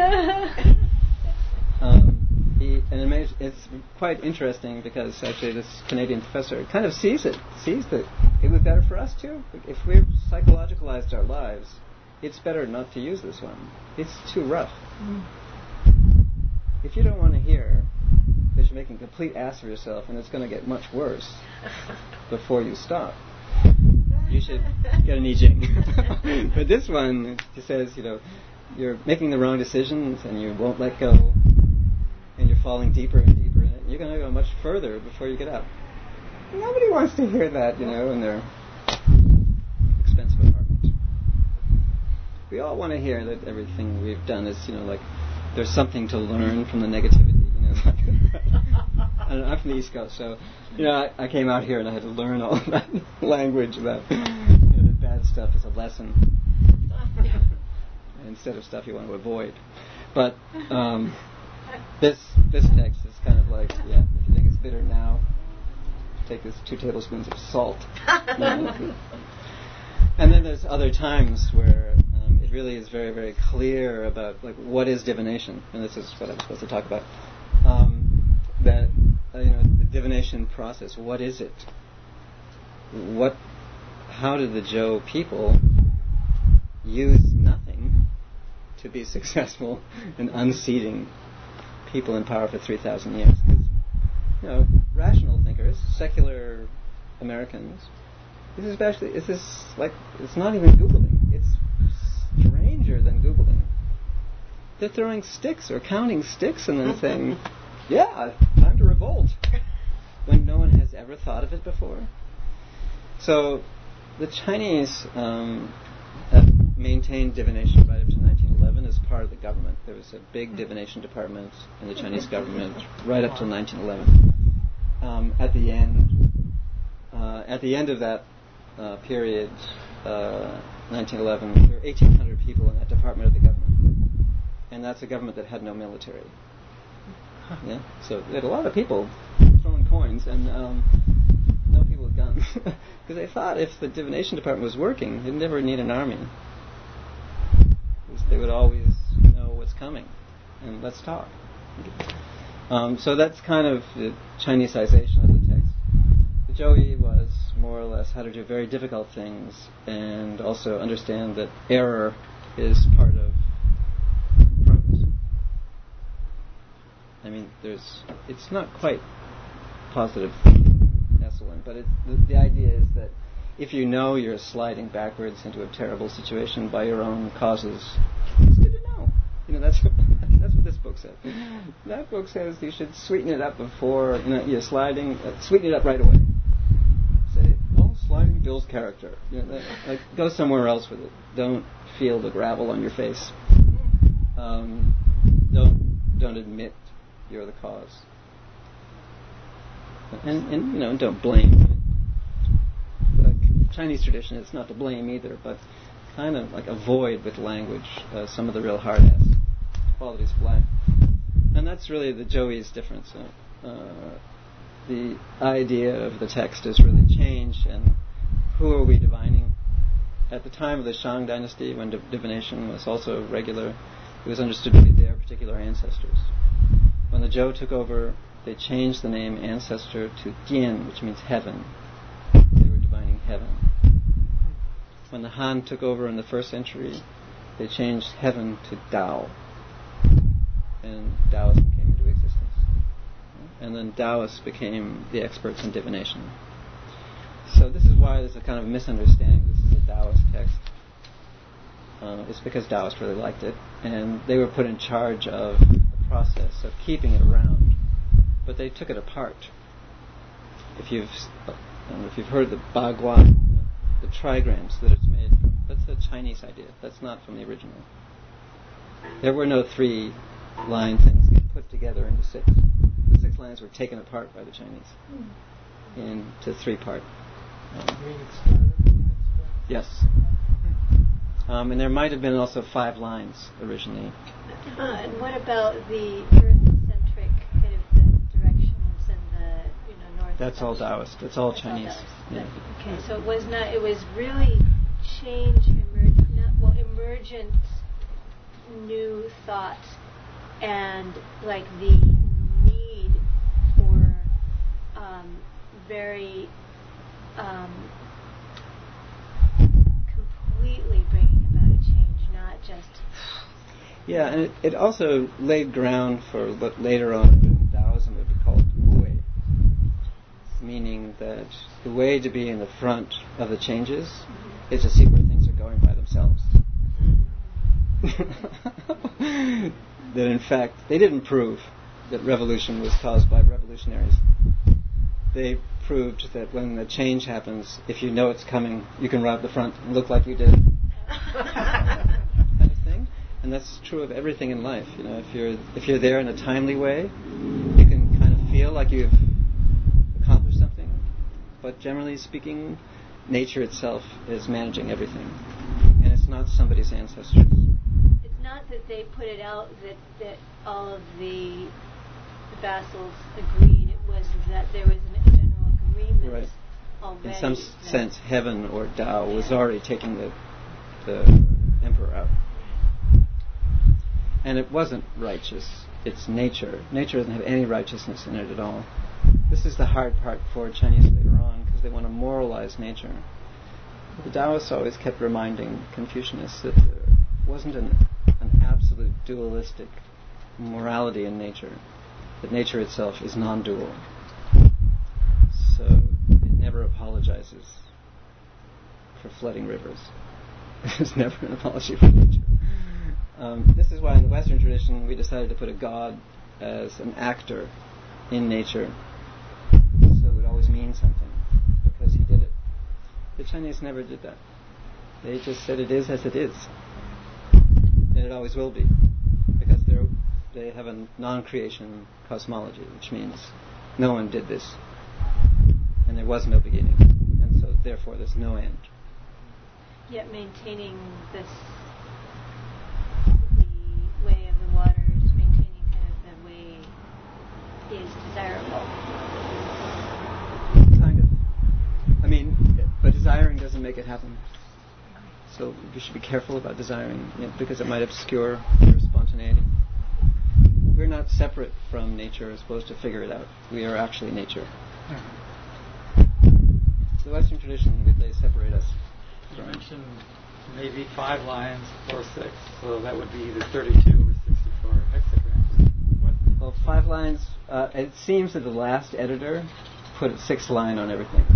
um, he. And it makes, it's quite interesting because actually this Canadian professor kind of sees it, sees that it would be better for us too. If we've psychologicalized our lives, it's better not to use this one. It's too rough. Mm. If you don't want to hear that you're making a complete ass of yourself and it's going to get much worse before you stop, you should get an I Ching. But this one, it says, you know, you're making the wrong decisions and you won't let go and you're falling deeper and deeper in it. You're going to go much further before you get out. Nobody wants to hear that, you know, in their expensive apartment. We all want to hear that everything we've done is, you know, like there's something to learn from the negativity. You know, like I'm from the East Coast, so you know I, I came out here and I had to learn all that language about, you know, the bad stuff as a lesson instead of stuff you want to avoid. But um, this this text is kind of like, yeah, if you think it's bitter now, take this two tablespoons of salt. And then there's other times where um, it really is very, very clear about like what is divination, and this is what I'm supposed to talk about. Um, that uh, you know, the divination process. What is it? What? How did the Zhou people use nothing to be successful in unseating people in power for three thousand years? Because, you know, rational thinkers, secular Americans. This is especially, this is like, it's not even Googling. It's stranger than Googling. They're throwing sticks or counting sticks and then saying, yeah, time to revolt, when no one has ever thought of it before. So the Chinese um, have maintained divination right up to nineteen eleven as part of the government. There was a big divination department in the Chinese government right up to nineteen eleven. Um, at the end, uh, at the end of that uh, period, uh, nineteen eleven, there were eighteen hundred people in that department of the government, and that's a government that had no military. Yeah, so they had a lot of people throwing coins and um, no people with guns, because they thought if the divination department was working, they'd never need an army. They would always know what's coming, and let's talk. Um, so that's kind of the Chinesization of the text. The Zhou was more or less how to do very difficult things and also understand that error is part of progress. I mean, there's it's not quite positive Esalen, but it, the, the idea is that if you know you're sliding backwards into a terrible situation by your own causes, it's good to know. You know, that's what, that's what this book says. That book says you should sweeten it up before, you know, you're sliding, uh, sweeten it up right away. Say, well, sliding builds character. You know, that, like, go somewhere else with it. Don't feel the gravel on your face. Um, don't don't admit you're the cause. And, and you know, don't blame. Like Chinese tradition, it's not to blame either, but kind of like avoid with language uh, some of the real hard-ass qualities of life. And that's really the Zhou's difference. Uh, uh, the idea of the text has really changed, and who are we divining? At the time of the Shang dynasty, when div- divination was also regular, it was understood to be their particular ancestors. When the Zhou took over, they changed the name ancestor to Dian, which means heaven. They were divining heaven. When the Han took over in the first century, they changed heaven to Tao, and Taoism came into existence. And then Taoists became the experts in divination. So this is why there's a kind of misunderstanding this is a Taoist text. Uh, it's because Taoists really liked it, and they were put in charge of the process of keeping it around, but they took it apart. If you've I don't know if you've heard of the Bagua, the trigrams that it's made from, that's a Chinese idea. That's not from the original. There were no three line things put together into six. The six lines were taken apart by the Chinese into three part Um, yes. Um, and there might have been also five lines originally. Uh, and what about the Earth-centric kind of the directions and the you know north? That's all Taoist. That's all That's Chinese. All yeah. Okay, so it was not. It was really change, emerg, not, well, emergent new thought, and like the need for um, very um, completely bringing about a change, not just. Yeah, and it, it also laid ground for what later on in Taoism would be called Wu-wei, meaning that the way to be in the front of the changes mm-hmm. is to see where things are going by themselves. That in fact, they didn't prove that revolution was caused by revolutionaries. They proved that when a change happens, if you know it's coming, you can ride the front and look like you did. Kind of thing. And that's true of everything in life. You know, if you're if you're there in a timely way, you can kind of feel like you've accomplished something. But generally speaking, nature itself is managing everything, and it's not somebody's ancestors. It's not that they put it out that that all of the vassals agreed. It was that there was a general agreement right. already. In some s- sense, heaven or Tao was already taking the the emperor out. And it wasn't righteous. It's nature. Nature doesn't have any righteousness in it at all. This is the hard part for Chinese later on, because they want to moralize nature. The Taoists always kept reminding Confucianists that there wasn't an, an absolute dualistic morality in nature, that nature itself is non-dual. So it never apologizes for flooding rivers. There's never an apology for nature. Um, this is why in the Western tradition we decided to put a god as an actor in nature, so it would always mean something because he did it. The Chinese never did that. They just said it is as it is, and it always will be, because they they have a non-creation cosmology, which means no one did this, and there was no beginning, and so therefore there's no end. Yet maintaining this. Way of the water, just maintaining kind of the way is desirable. Kind of. I mean, but desiring doesn't make it happen. So we should be careful about desiring, you know, because it might obscure your spontaneity. We're not separate from nature as opposed to figure it out. We are actually nature. The Western tradition, they separate us. You mentioned maybe five lines or six, so that would be either thirty-two or sixty-four hexagrams. What? Well, five lines. Uh, it seems that the last editor put a sixth line on everything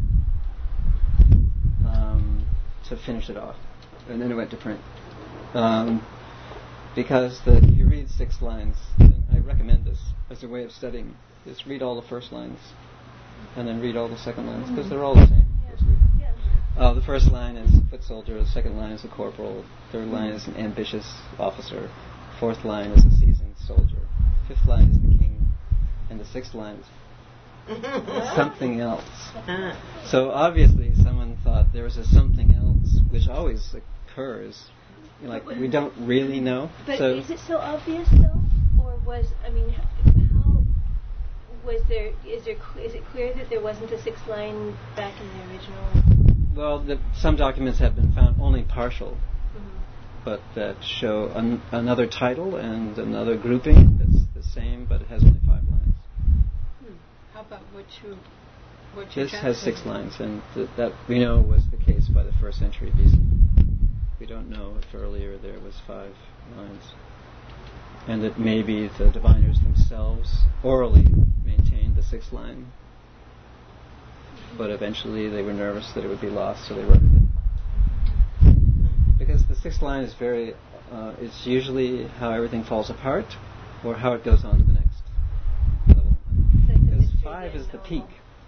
um, to finish it off, and then it went to print. Um, because the, if you read six lines, and I recommend this as a way of studying, just read all the first lines, and then read all the second lines, because they're all the same. Uh, the first line is a foot soldier, the second line is a corporal, third line is an ambitious officer, fourth line is a seasoned soldier, fifth line is the king, and the sixth line is something else. So obviously someone thought there was a something else, which always occurs. You know, like we don't really know. But so is it so obvious though, or was I mean, how was there? Is there? Is it clear that there wasn't a sixth line back in the original? Well, the, some documents have been found only partial, mm-hmm. but that show an, another title and another grouping that's the same, but it has only five lines. Hmm. How about what you? What you this has six lines, and th- that we know was the case by the first century B C. We don't know if earlier there was five lines, and that maybe the diviners themselves orally maintained the sixth line. But eventually they were nervous that it would be lost, so they wrote it in. Because the sixth line is very, uh, it's usually how everything falls apart, or how it goes on to the next level. Because five is the peak.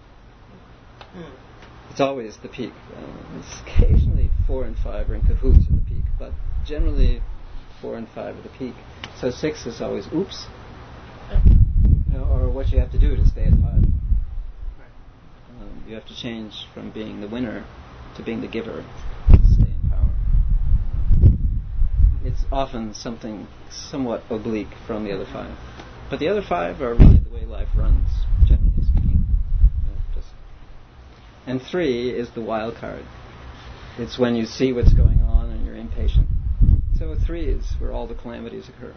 It's always the peak. Um, it's occasionally four and five are in cahoots at the peak, but generally four and five are the peak. So six is always oops, you know, or what you have to do to stay at five. Um, You have to change from being the winner to being the giver to stay in power. It's often something somewhat oblique from the other five. But the other five are really the way life runs, generally speaking. You know, just and three is the wild card. It's when you see what's going on and you're impatient. So three is where all the calamities occur.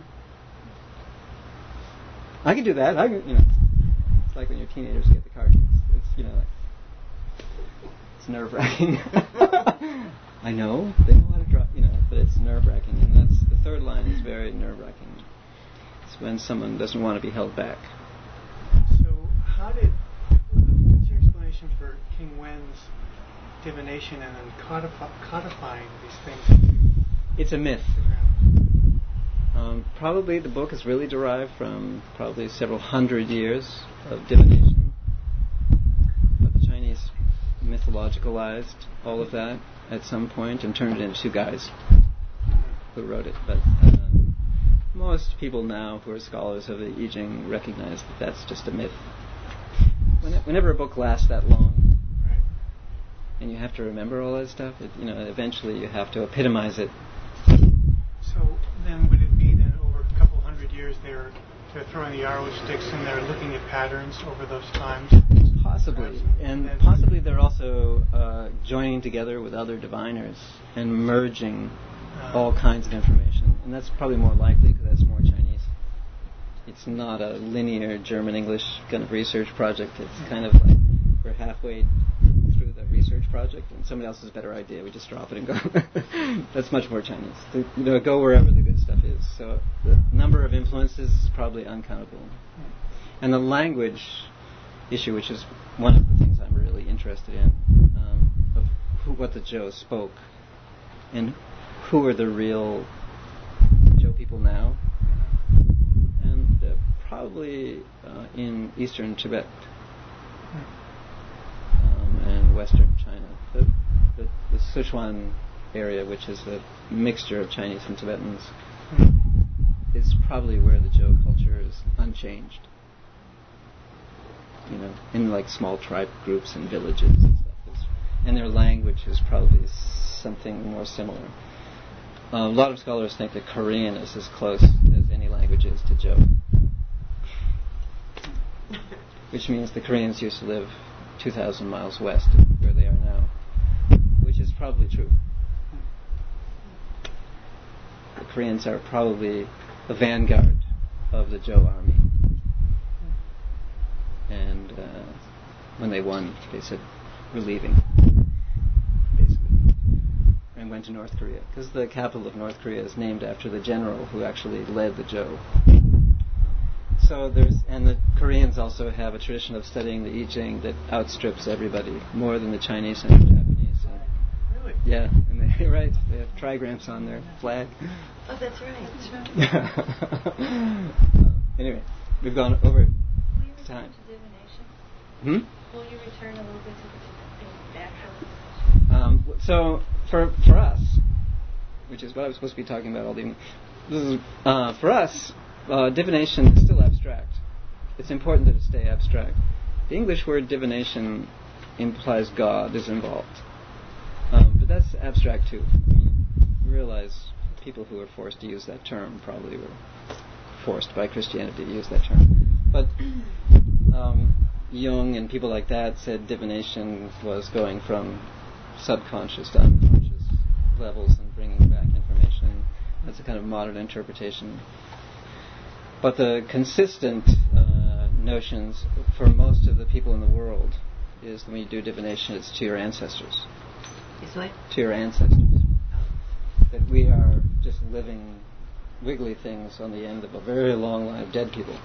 I can do that. I can, you know. It's like when your teenagers get the car keys. It's, you know, like, it's nerve-wracking. I know they know how to drive, you know, but it's nerve-wracking, and that's the third line is very nerve-wracking. It's when someone doesn't want to be held back. So, how did? What's your explanation for King Wen's divination and then codif- codifying these things? It's a myth. Um, probably the book is really derived from probably several hundred years of divination. But the Chinese mythologicalized all of that at some point and turned it into two guys who wrote it. But uh, most people now who are scholars of the I Ching recognize that that's just a myth. When it, whenever a book lasts that long, right, and you have to remember all that stuff, it, you know, eventually you have to epitomize it. So then would it be then over a couple hundred years they're, they're throwing the arrow sticks and they're looking at patterns over those times? Possibly. And possibly they're also uh, joining together with other diviners and merging uh, all kinds of information. And that's probably more likely because that's more Chinese. It's not a linear German-English kind of research project. It's kind of like we're halfway through the research project and somebody else has a better idea. We just drop it and go. That's much more Chinese. To, you know, go wherever the good stuff is. So the number of influences is probably uncountable. And the language issue, which is one of the things I'm really interested in, um, of who, what the Zhou spoke and who are the real Zhou people now. And uh, probably uh, in eastern Tibet um, and western China. The, the, the Sichuan area, which is a mixture of Chinese and Tibetans, is probably where the Zhou culture is unchanged. You know, in like small tribe groups and villages and stuff. And their language is probably something more similar. Uh, a lot of scholars think that Korean is as close as any language is to Zhou. Which means the Koreans used to live two thousand miles west of where they are now. Which is probably true. The Koreans are probably the vanguard of the Zhou army. And uh, when they won, they said, we're leaving, basically, and went to North Korea. Because the capital of North Korea is named after the general who actually led the Zhou. So there's, and the Koreans also have a tradition of studying the I Ching that outstrips everybody, more than the Chinese and the Japanese. And really? Yeah, and they, right, they have trigrams on their flag. Oh, that's right. That's right. Anyway, we've gone over time. To divination? Hmm? Will you return a little bit to the actual? Um, so for for us, which is what I was supposed to be talking about all the evening, this is, uh, for us, uh, divination is still abstract. It's important that it stay abstract. The English word divination implies God is involved, um, but that's abstract too. I mean, you realize people who were forced to use that term probably were forced by Christianity to use that term. But um, Jung and people like that said divination was going from subconscious to unconscious levels and bringing back information. That's a kind of modern interpretation. But the consistent uh, notions for most of the people in the world is that when you do divination, it's to your ancestors. Is what? To your ancestors. That we are just living wiggly things on the end of a very long line of dead people.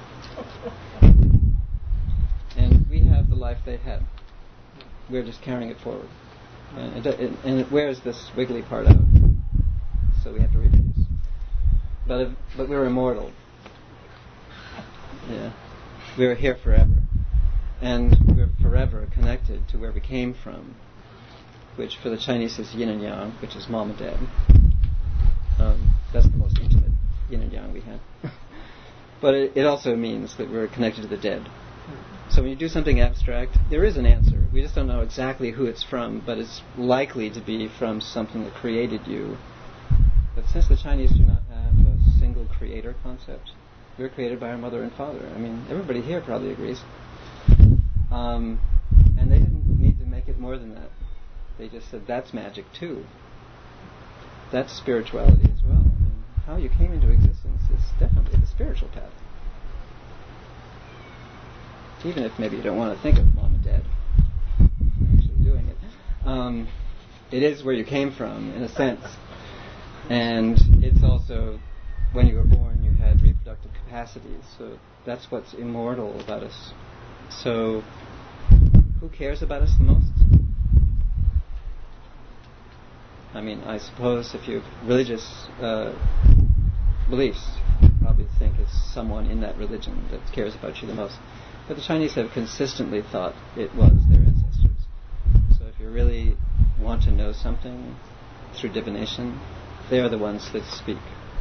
And we have the life they had. We're just carrying it forward. And it, it, and it wears this wiggly part out. So we have to reproduce. But if, but we're immortal. Yeah. We're here forever. And we're forever connected to where we came from, which for the Chinese is yin and yang, which is mom and dad. Um, that's the most intimate yin and yang we have. But it, it also means that we're connected to the dead. So when you do something abstract, there is an answer, we just don't know exactly who it's from, but it's likely to be from something that created you. But since the Chinese do not have a single creator concept, we were created by our mother and father. I mean, everybody here probably agrees. Um, and they didn't need to make it more than that. They just said, that's magic too. That's spirituality as well. I mean, how you came into existence is definitely the spiritual path. Even if maybe you don't want to think of mom and dad actually doing it. Um, it is where you came from, in a sense. And it's also, when you were born, you had reproductive capacities. So that's what's immortal about us. So, who cares about us the most? I mean, I suppose if you have religious uh, beliefs, you probably think it's someone in that religion that cares about you the most. But the Chinese have consistently thought it was their ancestors. So if you really want to know something through divination, they are the ones that speak.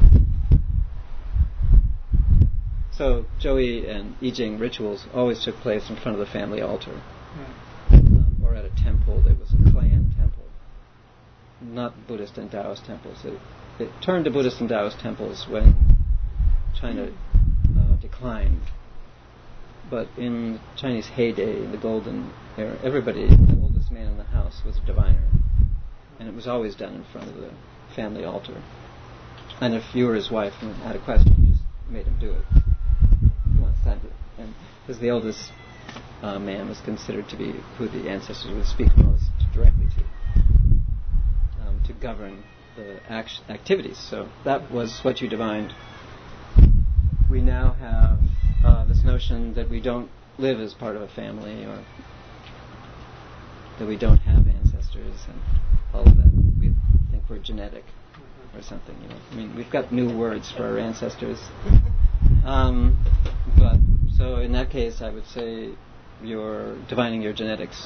So Zhou and I Ching rituals always took place in front of the family altar, um, or at a temple that was a clan temple, not Buddhist and Taoist temples. It, it turned to Buddhist and Taoist temples when China uh, declined. But in Chinese heyday, in the golden era, everybody, the oldest man in the house was a diviner. And it was always done in front of the family altar. And if you were his wife and had a question, you just made him do it. Once time to, and because the oldest uh, man was considered to be who the ancestors would speak most directly to, um, to govern the act- activities. So that was what you divined. We now have uh, this notion that we don't live as part of a family, or that we don't have ancestors, and all of that. We think we're genetic or something. You know, I mean, we've got new words for our ancestors. Um, but so in that case, I would say you're divining your genetics.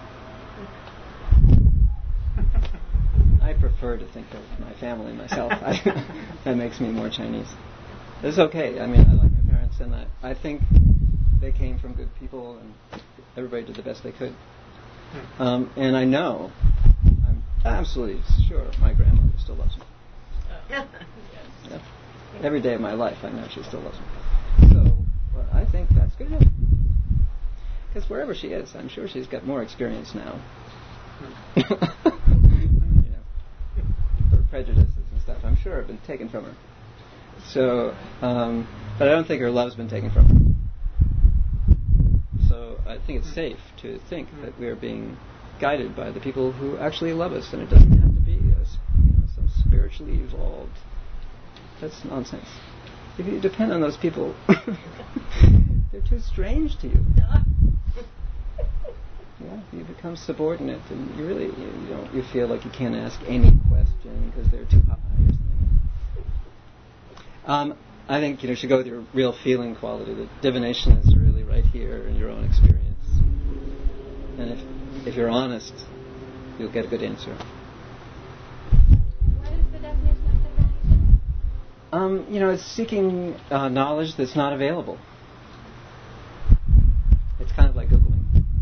I prefer to think of my family myself. I, that makes me more Chinese. It's okay. I mean, I like my parents, and I, I think they came from good people, and everybody did the best they could. Um, and I know, I'm absolutely sure, my grandmother still loves me. Yeah. Every day of my life, I know she still loves me. So, well, I think that's good. Because wherever she is, I'm sure she's got more experience now. You know, her prejudices and stuff, I'm sure, have been taken from her. So, um, but I don't think her love's been taken from her. So I think it's safe to think that we are being guided by the people who actually love us, and it doesn't have to be as, you know, some spiritually evolved. That's nonsense. If you depend on those people, they're too strange to you. Yeah, you become subordinate, and you really you, you don't you feel like you can't ask any question because they're too high or something. Um, I think you know you should go with your real feeling quality. That divination is really right here in your own experience, and if if you're honest, you'll get a good answer. What is the definition of divination? Um, you know, it's seeking uh, knowledge that's not available. It's kind of like Googling.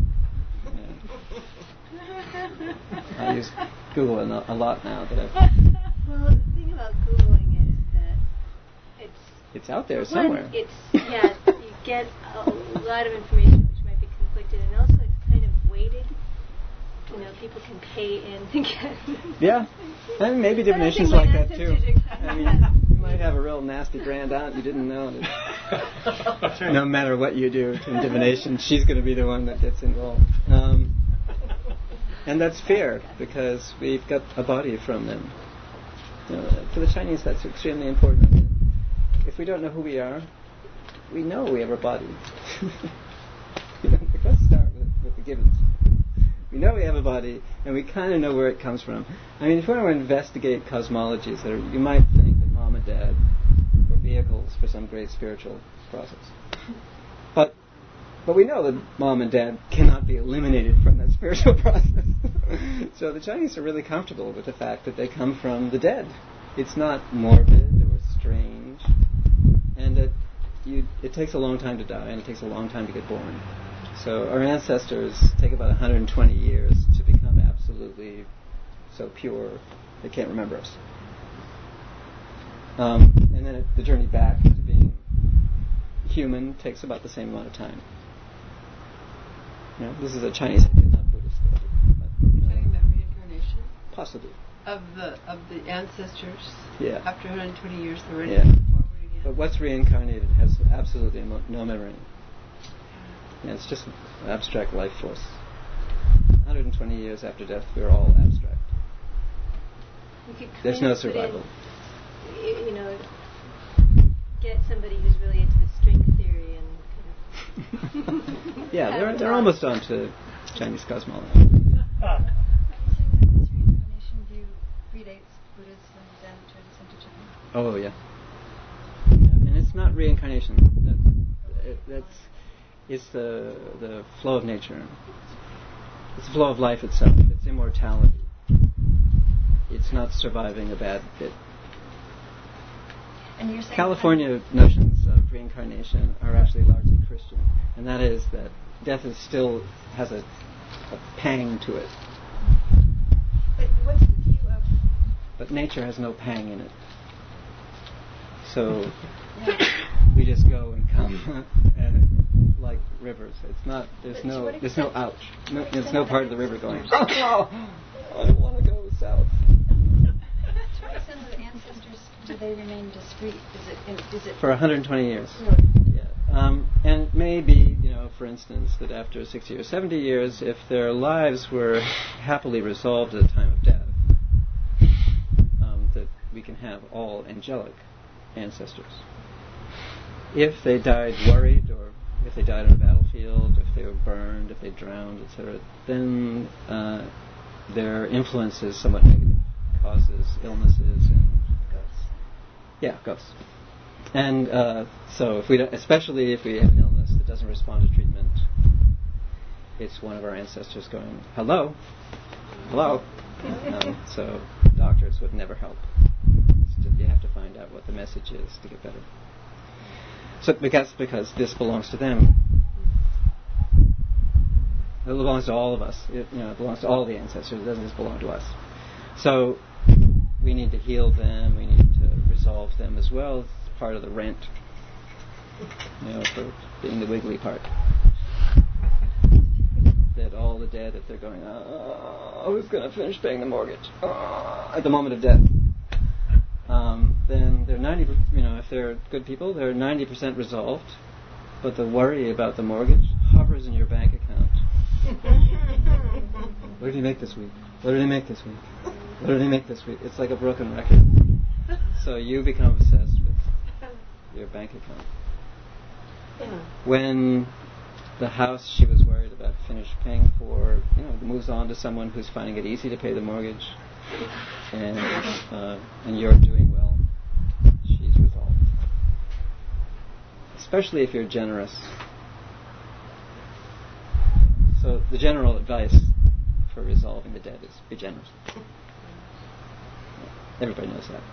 Yeah. I use Google a lot now. That I've well, the thing about Googling is that it's it's out there one, somewhere. It's yeah, you get a lot of information which might be conflicted, and also it's kind of weighted. You know, people can pay in to get. Yeah, and maybe divination's like that too. I mean, you might have a real nasty grand aunt you didn't know. That no matter what you do in divination, she's going to be the one that gets involved. Um, and that's fair because we've got a body from them. You know, for the Chinese, that's extremely important. I mean, if we don't know who we are, we know we have a body. You know, let's start with, with the givens. We know we have a body, and we kind of know where it comes from. I mean, if you want to investigate cosmologies, there, you might think that mom and dad were vehicles for some great spiritual process. But but we know that mom and dad cannot be eliminated from that spiritual process. So the Chinese are really comfortable with the fact that they come from the dead. It's not morbid or strange, and that you, it takes a long time to die, and it takes a long time to get born. So our ancestors take about one hundred twenty years to become absolutely so pure they can't remember us. Um, and then it, the journey back to being human takes about the same amount of time. You know, this is a Chinese idea, not Buddhist idea. But, uh, Talking about reincarnation possibly. of the of the ancestors. Yeah. After one hundred twenty years, they're ready Yeah. to move forward again. But what's reincarnated has absolutely mo- no memory. Yeah, it's just an abstract life force. one hundred twenty years after death, we're all abstract. You could There's kind no of put in, survival. y- you know, get somebody who's really into the string theory and kind of. Yeah, have they're a they're talk. almost on to Chinese cosmology. Are you saying that this reincarnation view predates Buddhism and turns into China? Oh yeah. Yeah. And it's not reincarnation. That, it, that's it's the the flow of nature. It's the flow of life itself. It's immortality. It's not surviving a bad bit. And you're saying California notions of reincarnation are actually largely Christian, and that is that death is still has a, a pang to it, But what's the view of? but nature has no pang in it. So we just go and come, and like rivers, it's not. There's But to no. what There's no extent- ouch. to No, what there's extent no are part of the the river going. ancestors- Oh, I don't want to go south. To what extent do the ancestors do they remain discrete? Is it? in- Is it? For one hundred twenty years. No. Yeah. Um, and maybe, you know, for instance, that after sixty or seventy years, if their lives were happily resolved at the time of death, um, that we can have all angelic ancestors. If they died worried, or if they died on a battlefield, if they were burned, if they drowned, et cetera, then uh, their influence is somewhat negative, causes illnesses and Ghosts. yeah, ghosts. And uh, so, if we, don't, especially if we have an illness that doesn't respond to treatment, it's one of our ancestors going, "Hello, hello." Um, so, doctors would never help. It's just, you have to find out what the message is to get better. So, because because this belongs to them, it belongs to all of us. It, you know, it belongs to all the ancestors. It doesn't just belong to us. So, we need to heal them. We need to resolve them as well. It's part of the rent, you know, for being the wiggly part. That all the dead, if they're going, oh, who's going to finish paying the mortgage? Oh, at the moment of death, um, then they're ninety. You know, if they're good people, they're ninety percent resolved. But the worry about the mortgage hovers in your bank account. What did he make this week? What did he make this week? What did he make this week? It's like a broken record. So you become obsessed with your bank account. Yeah. When the house she was worried about finished paying for, you know, moves on to someone who's finding it easy to pay the mortgage, and uh, and you're doing well, she's resolved. Especially if you're generous. So the general advice for resolving the debt is be generous. Everybody knows that.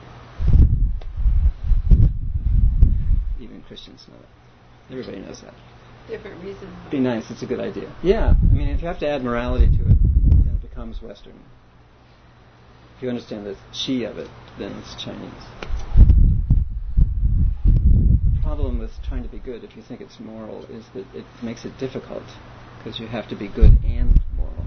Even Christians know that. Everybody knows that. Different reasons. Be nice, it's a good idea. Yeah, I mean, if you have to add morality to it, then it becomes Western. If you understand the chi of it, then it's Chinese. The problem with trying to be good, if you think it's moral, is that it makes it difficult, because you have to be good and moral.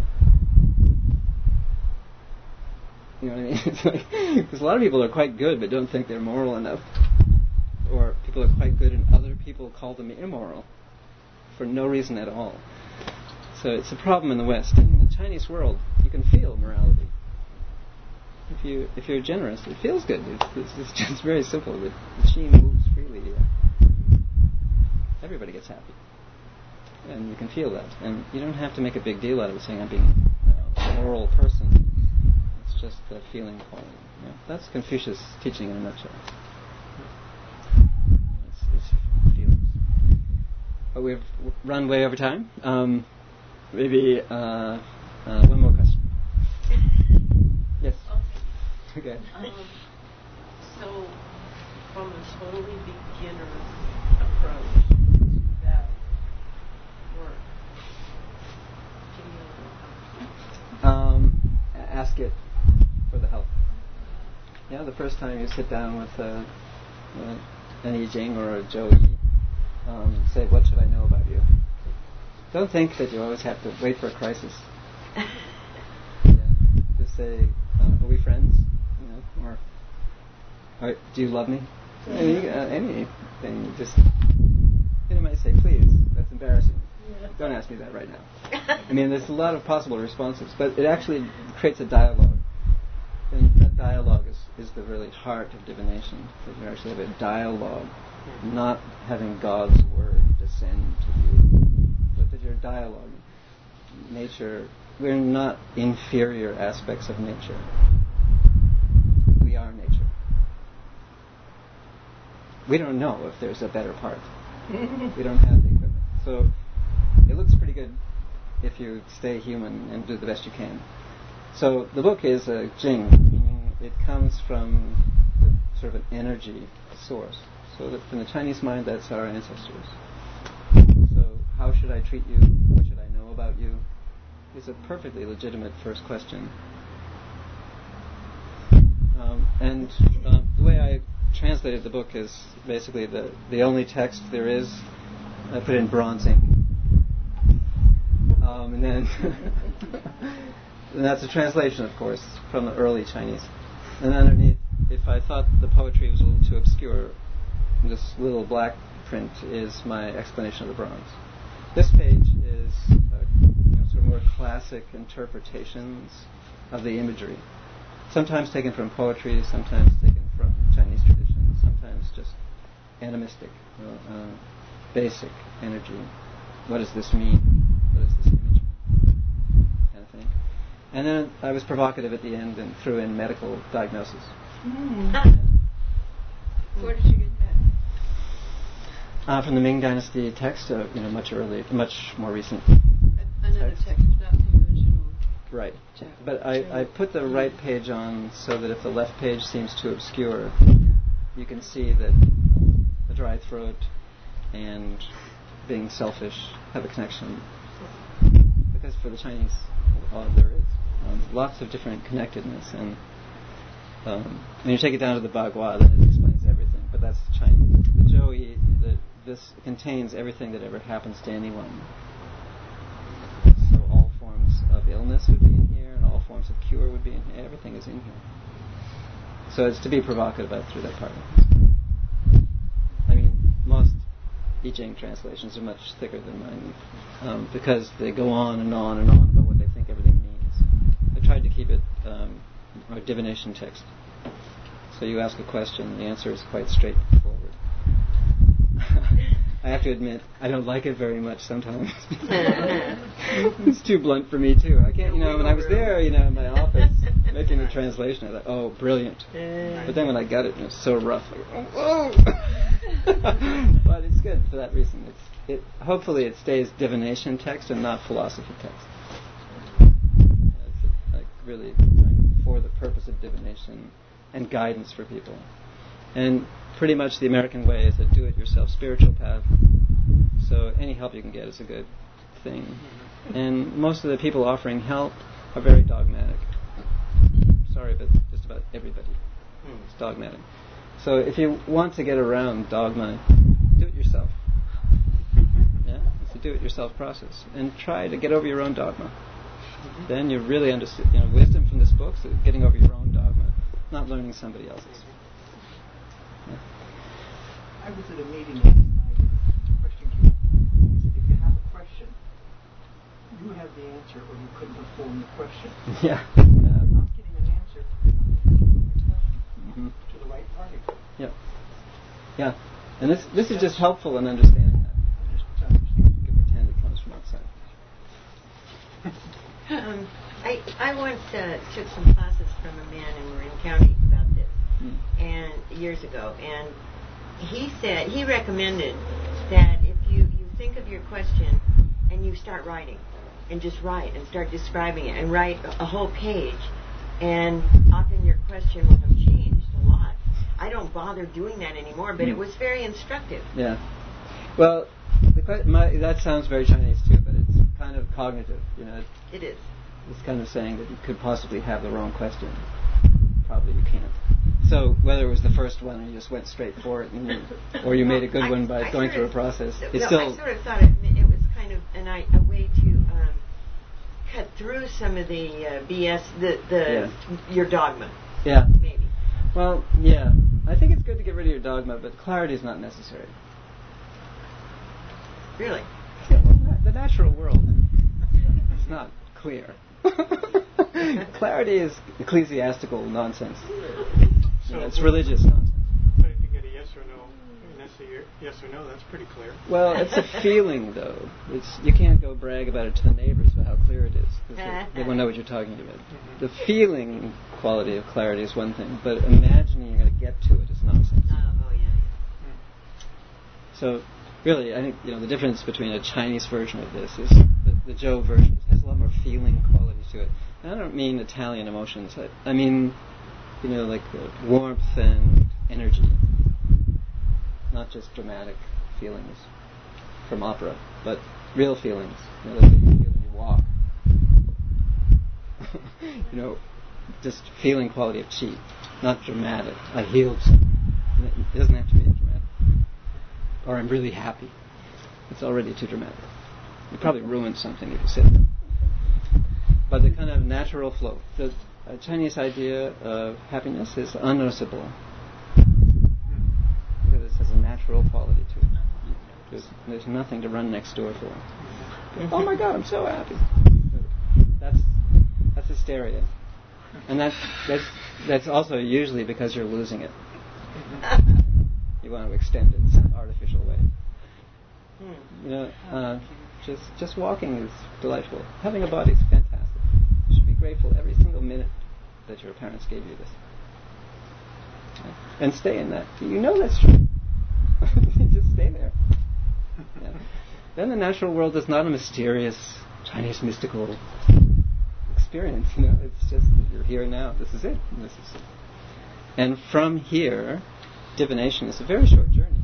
You know what I mean? It's like, because a lot of people are quite good but don't think they're moral enough. Or people are quite good and other people call them immoral for no reason at all. So it's a problem in the West. In the Chinese world, you can feel morality. If you if you're generous, it feels good. It's, it's, it's just very simple. The, the chi moves freely. Everybody gets happy, and you can feel that. And you don't have to make a big deal out of it, saying I'm being you know, a moral person. It's just the feeling calling. You know, that's Confucius' teaching in a nutshell. It's, it's feelings. But we've run way over time. Um, maybe uh, uh, one more question. Yes. Okay. Um, so, from a totally beginner's approach to that work, ask it for the help. Yeah, the first time you sit down with uh, uh, an I Ching or a Zhou Yi, um, say, what should I know about you? Don't think that you always have to wait for a crisis. Yeah. Just say, uh, are we friends? You know, or, or do you love me? Any, uh, anything. Just, you know, might say, please, that's embarrassing. Don't ask me that right now. I mean, there's a lot of possible responses, but it actually creates a dialogue. And that dialogue is, is the really heart of divination, that you actually have a dialogue, not having God's word descend to you, but that you're dialoguing. Nature, we're not inferior aspects of nature. We are nature. We don't know if there's a better part. We don't have the equipment. So it looks pretty good if you stay human and do the best you can. So the book is a Jing, meaning it comes from the, sort of an energy source. So that from the Chinese mind, that's our ancestors. So how should I treat you? What should I know about you? It's a perfectly legitimate first question. Um, and uh, the way I translated the book is basically the, the only text there is. I put in bronze ink. Um, and then and that's a translation, of course, from the early Chinese. And underneath, if I thought the poetry was a little too obscure, this little black print is my explanation of the bronze. This page is uh, you know, sort of more classic interpretations of the imagery. Sometimes taken from poetry, sometimes taken from Chinese tradition, sometimes just animistic, you know, uh, basic energy. What does this mean? What does this image mean? Kind of thing. And then I was provocative at the end and threw in medical diagnosis. Mm. Yeah. Where did you get that? Uh, from the Ming Dynasty text, uh, you know, much early, much more recent. Another text, text not the original. Right. But I, I put the right page on so that if the left page seems too obscure, you can see that um, the dry throat and being selfish have a connection. Because for the Chinese, uh, there is um, lots of different connectedness. And um, when you take it down to the Bagua, then it explains everything. But that's the Chinese. The Zhou Yi, the, this contains everything that ever happens to anyone. So all forms of illness would be in here, and all forms of cure would be in here. Everything is in here. So it's to be provocative about through that part. I mean, most I Ching translations are much thicker than mine um, because they go on and on and on about what they think everything means. I tried to keep it um, a divination text. So you ask a question, the answer is quite straightforward. I have to admit, I don't like it very much sometimes. It's too blunt for me too. I can't, you know, when I was there, you know, in my office making a translation, I thought, oh, brilliant. But then when I got it, it was so rough. Like, oh, whoa! But it's good for that reason. It's, it hopefully it stays divination text and not philosophy text. It's like really for the purpose of divination and guidance for people. And pretty much the American way is a do-it-yourself spiritual path. So any help you can get is a good thing. And most of the people offering help are very dogmatic. Sorry, but just about everybody is dogmatic. So if you want to get around dogma, do it yourself. Yeah, it's a do-it-yourself process. And try to get over your own dogma. Then you really understand, you know, wisdom from this book is getting over your own dogma, not learning somebody else's. Yeah. I was at a meeting last night and a question came up. He said, if you have a question, you have the answer or you couldn't have formed the question. Yeah. I'm not getting an answer to the question mm-hmm. to the right party. Yeah. Yeah. And this this is just helpful in understanding that. Just understand. You can pretend it comes from outside. um, I I once uh, took some classes from a man in Marin County about this, mm. and years ago, and he said he recommended that if you, you think of your question and you start writing, and just write and start describing it, and write a, a whole page, and often your question will have changed a lot. I don't bother doing that anymore, but mm. it was very instructive. Yeah. Well, the que- my, that sounds very Chinese too, but it's kind of cognitive, you know. It is. it's kind of saying that you could possibly have the wrong question. Probably you can't. So whether it was the first one and you just went straight for it, and you, or you made a good I, one by I going through of, a process, it's no, still... I sort of thought it, it was kind of an, a way to um, cut through some of the uh, B S, the, the yeah. your dogma. Yeah. Maybe. Well, yeah. I think it's good to get rid of your dogma, but clarity is not necessary. Really? Yeah, well, the natural world is not clear. Clarity is ecclesiastical nonsense. So yeah, it's religious nonsense. But if you get a yes or no, and that's a yes or no, that's pretty clear. Well, it's a feeling, though. It's you can't go brag about it to the neighbors about how clear it is, because they, they won't know what you're talking about. Mm-hmm. The feeling quality of clarity is one thing, but imagining you're going to get to it is nonsense. Oh, oh yeah. yeah. So, really, I think you know the difference between a Chinese version of this is the, the Zhou version. It has a lot more feeling quality to it. And I don't mean Italian emotions. I, I mean, you know, like uh, warmth and energy, not just dramatic feelings from opera, but real feelings. You know, that you feel when you walk. you know, just feeling quality of chi, not dramatic. I healed someone. It doesn't have to be dramatic. Or I'm really happy. It's already too dramatic. You probably ruined something if you said that. But the kind of natural flow. The uh, Chinese idea of happiness is unnoticeable. Because it has a natural quality to it. There's, there's nothing to run next door for. Oh my God, I'm so happy. That's that's hysteria. And that's, that's, that's also usually because you're losing it. You want to extend it in some artificial way. You know, uh, just just walking is delightful. Having a body is fantastic. You should be grateful every single minute that your parents gave you this. Yeah. And stay in that. You know that's true. Just stay there. Yeah. Then the natural world is not a mysterious Chinese mystical experience. You know, it's just that you're here now. This is it. This is it. And from here, divination is a very short journey.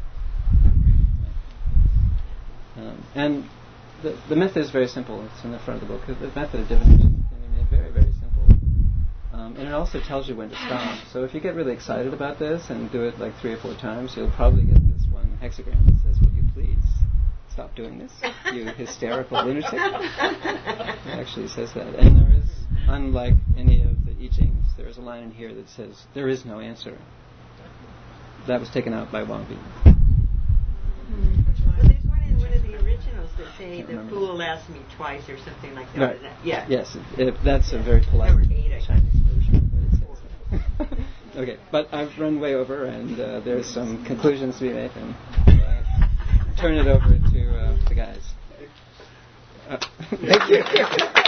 Um, and the, the method is very simple. It's in the front of the book. The method of divination can be made very, very simple. Um, and it also tells you when to stop. So if you get really excited about this and do it like three or four times, you'll probably get this one hexagram that says, "Will you please stop doing this, you hysterical lunatic?" It actually says that. And there is, unlike any of the I Chings, there is a line in here that says, "There is no answer." That was taken out by Wang Bi. Well, there's one in one of the originals that say the fool asked me twice or something like that. Right. that yeah. Yes, if that's yeah. a very polite eight, Chinese version. But it says that. Okay, but I've run way over, and uh, there's some conclusions to be made, and uh, turn it over to uh, the guys. Uh, thank you.